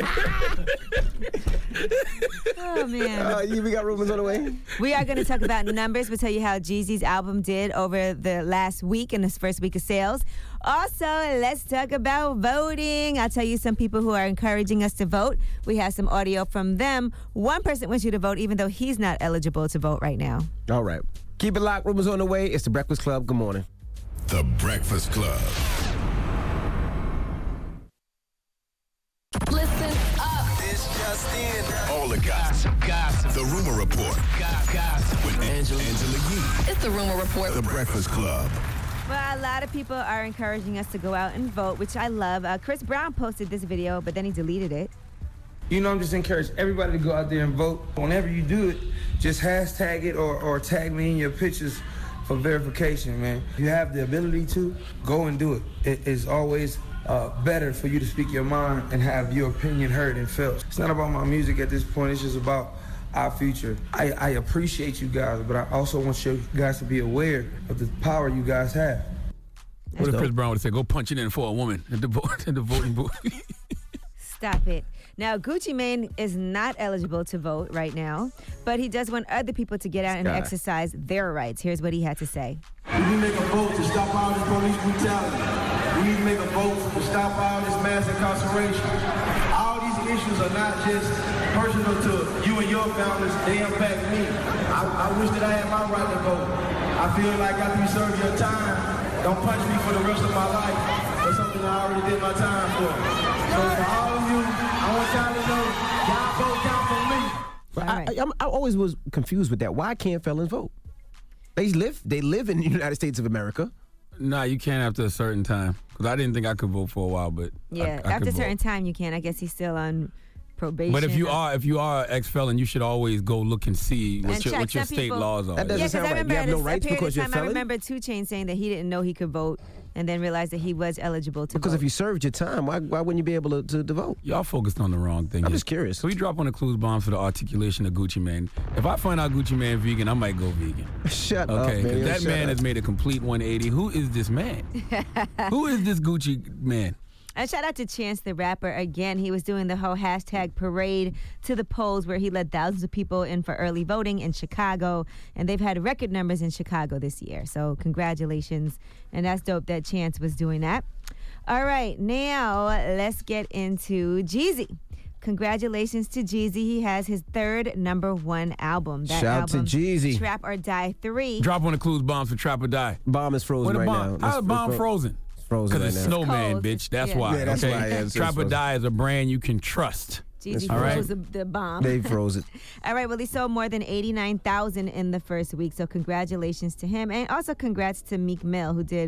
Oh, man. Uh, yeah, we got rumors on the way. We are going to talk about numbers. We'll tell you how Jeezy's album did over the last week and this first week of sales. Also, let's talk about voting. I'll tell you some people who are encouraging us to vote. We have some audio from them. One person wants you to vote even though he's not eligible to vote right now. All right. Keep it locked. Rumors on the way. It's The Breakfast Club. Good morning. The Breakfast Club. Listen up. It's just in. All the gossip. Gossip. The Rumor Report. Gossip. With Angela, Angela Yee. It's the Rumor Report. The Breakfast Club. Well, a lot of people are encouraging us to go out and vote, which I love. Uh, Chris Brown posted this video, but then he deleted it. You know, I'm just encouraging everybody to go out there and vote. Whenever you do it, just hashtag it or, or tag me in your pictures for verification, man. If you have the ability to, go and do it. It is always uh, better for you to speak your mind and have your opinion heard and felt. It's not about my music at this point. It's just about our future. I, I appreciate you guys, but I also want you guys to be aware of the power you guys have. What if Chris Brown would say, go punch it in for a woman at the, vo- at the voting booth? Stop it. Now, Gucci Mane is not eligible to vote right now, but he does want other people to get out and Sky. exercise their rights. Here's what he had to say. We need to make a vote to stop all this police brutality. We need to make a vote to stop all this mass incarceration. All these issues are not just personal to you and your families. They impact me. I, I wish that I had my right to vote. I feel like after you serve your time, don't punch me for the rest of my life for something I already did my time for. So for all of you, I want y'all to know, y'all vote down for me. But I, I, I'm, I always was confused with that. Why can't felons vote? They live. They live in the United States of America. Nah, you can't after a certain time. Because I didn't think I could vote for a while, but Yeah, I, I after a could certain vote. time you can. I guess he's still on probation. But if you or- are if you are an ex-felon, you should always go look and see what And your, check. what your Some state people- laws are. That doesn't Yeah, because sound I right. remember You have at no a- a rights period because of you're a time, I felon? remember two Chainz saying that he didn't know he could vote, and then realized that he was eligible to Because vote. if you served your time, why, why wouldn't you be able to, to, to vote? Y'all focused on the wrong thing. I'm here. just curious. So we drop on the clues bombs for the articulation of Gucci Mane. If I find out Gucci Mane vegan, I might go vegan. Shut up, Okay, 'cause man. that Shut man up. has made a complete one eighty. Who is this man? Who is this Gucci man? And shout out to Chance the Rapper again. He was doing the whole hashtag parade to the polls where he led thousands of people in for early voting in Chicago. And they've had record numbers in Chicago this year. So congratulations. And that's dope that Chance was doing that. All right, now let's get into Jeezy. Congratulations to Jeezy. He has his third number one album. That Shout out to album, Jeezy. Trap or Die three. Drop on the clues bombs for Trap or Die. Bomb is frozen What a right bomb? now. How's It's- bomb it's fro- frozen? It's frozen Because right it's now. snowman, cold. bitch. That's Yeah. why. Yeah, that's okay? why, yeah, it's- Trap it's or frozen. Die is a brand you can trust. Jeezy All right. froze the, the bomb. They froze it. All right, well, he sold more than eighty-nine thousand in the first week, so congratulations to him. And also congrats to Meek Mill, who did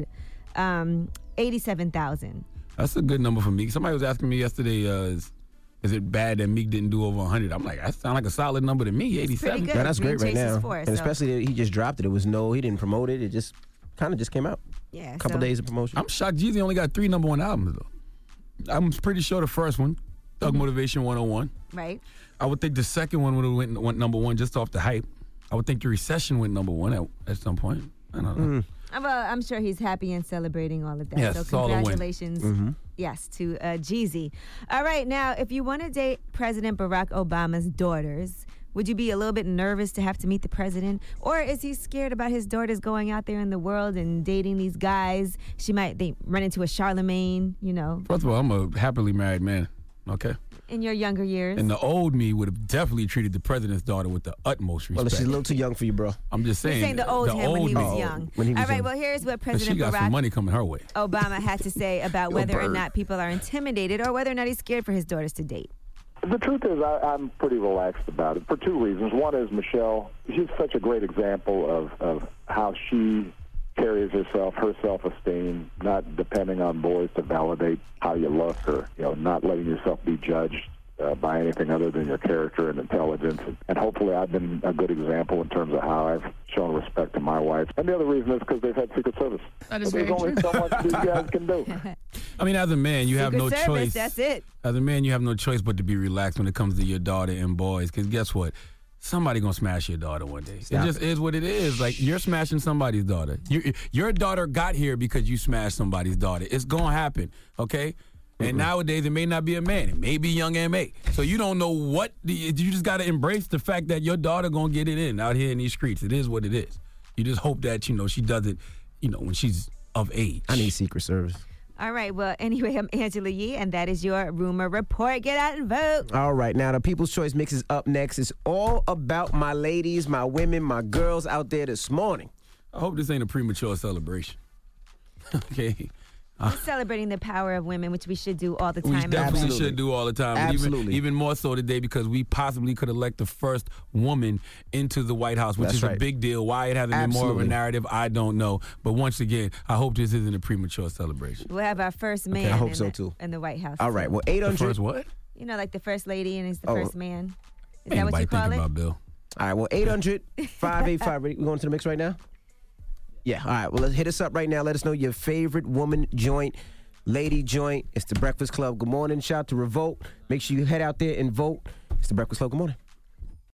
um, eighty-seven thousand. That's a good number for Meek. Somebody was asking me yesterday, uh, is, is it bad that Meek didn't do over one hundred? I'm like, that sounds like a solid number to me, eighty-seven. good. Yeah, that's Green great right Chase is now. four, and so- especially that he just dropped it. It was no, he didn't promote it. It just kind of just came out. Yeah, A couple so- days of promotion. I'm shocked Jeezy only got three number one albums, though. I'm pretty sure the first one, Thug Mm-hmm. Motivation one oh one. Right? I would think the second one would have went, went number one just off the hype. I would think the Recession went number one at, at some point. I don't know. I'm, uh, I'm sure he's happy and celebrating all of that. Yes, so it's all a win. congratulations, Mhm. yes, to uh, Jeezy. All right, now, if you want to date President Barack Obama's daughters, would you be a little bit nervous to have to meet the president? Or is he scared about his daughters going out there in the world and dating these guys? She might they run into a Charlemagne, you know. First of all, I'm a happily married man. Okay. in your younger years. And the old me would have definitely treated the president's daughter with the utmost respect. Well, she's a little too young for you, bro. I'm just saying. You're saying the old him when he was me. young. When he was All right, young. well, here's what 'Cause she President got Barack some money coming her way. Obama had to say about You're a whether or bird. not people are intimidated or whether or not he's scared for his daughters to date. The truth is, I, I'm pretty relaxed about it for two reasons. One is Michelle. She's such a great example of, of how she carries herself, her self-esteem, not depending on boys to validate how you look or, you know, not letting yourself be judged uh, by anything other than your character and intelligence. And, and hopefully I've been a good example in terms of how I've shown respect to my wife. And the other reason is because they've had Secret Service. That is so there's very only true. so much these guys can do. I mean, as a man, you have Secret no Service, choice. that's it. As a man, you have no choice but to be relaxed when it comes to your daughter and boys. Because guess what? Somebody gonna smash your daughter one day. Stop it just it. is what it is. Like, you're smashing somebody's daughter. You, your daughter got here because you smashed somebody's daughter. It's gonna happen, okay? And Mm-hmm. nowadays, it may not be a man. It may be young M A. So you don't know what. The, you just got to embrace the fact that your daughter gonna get it in out here in these streets. It is what it is. You just hope that, you know, she does it, you know, when she's of age. I need Secret Service. All right, well, anyway, I'm Angela Yee, and that is your Rumor Report. Get out and vote. All right, now the People's Choice Mix is up next. It's all about my ladies, my women, my girls out there this morning. I hope this ain't a premature celebration. Okay. We're celebrating the power of women, which we should do all the We time. definitely Absolutely. should do all the time. And Absolutely. Even, even more so today because we possibly could elect the first woman into the White House, which That's is a right. big deal. Why it hasn't been more of a Absolutely. narrative, I don't know. But once again, I hope this isn't a premature celebration. We'll have our first man I hope in, so, the, too. in the White House. All right, well, eight The hundred. first what? You know, like the first lady, and he's the Oh. first man. Is Ain't that what nobody you call thinking it? about Bill. All right, well, eight hundred, five eight five. Ready? We going to the mix right now? Yeah, all right. Well, let's hit us up right now. Let us know your favorite woman joint, lady joint. It's The Breakfast Club. Good morning. Shout out to Revolt. Make sure you head out there and vote. It's The Breakfast Club. Good morning.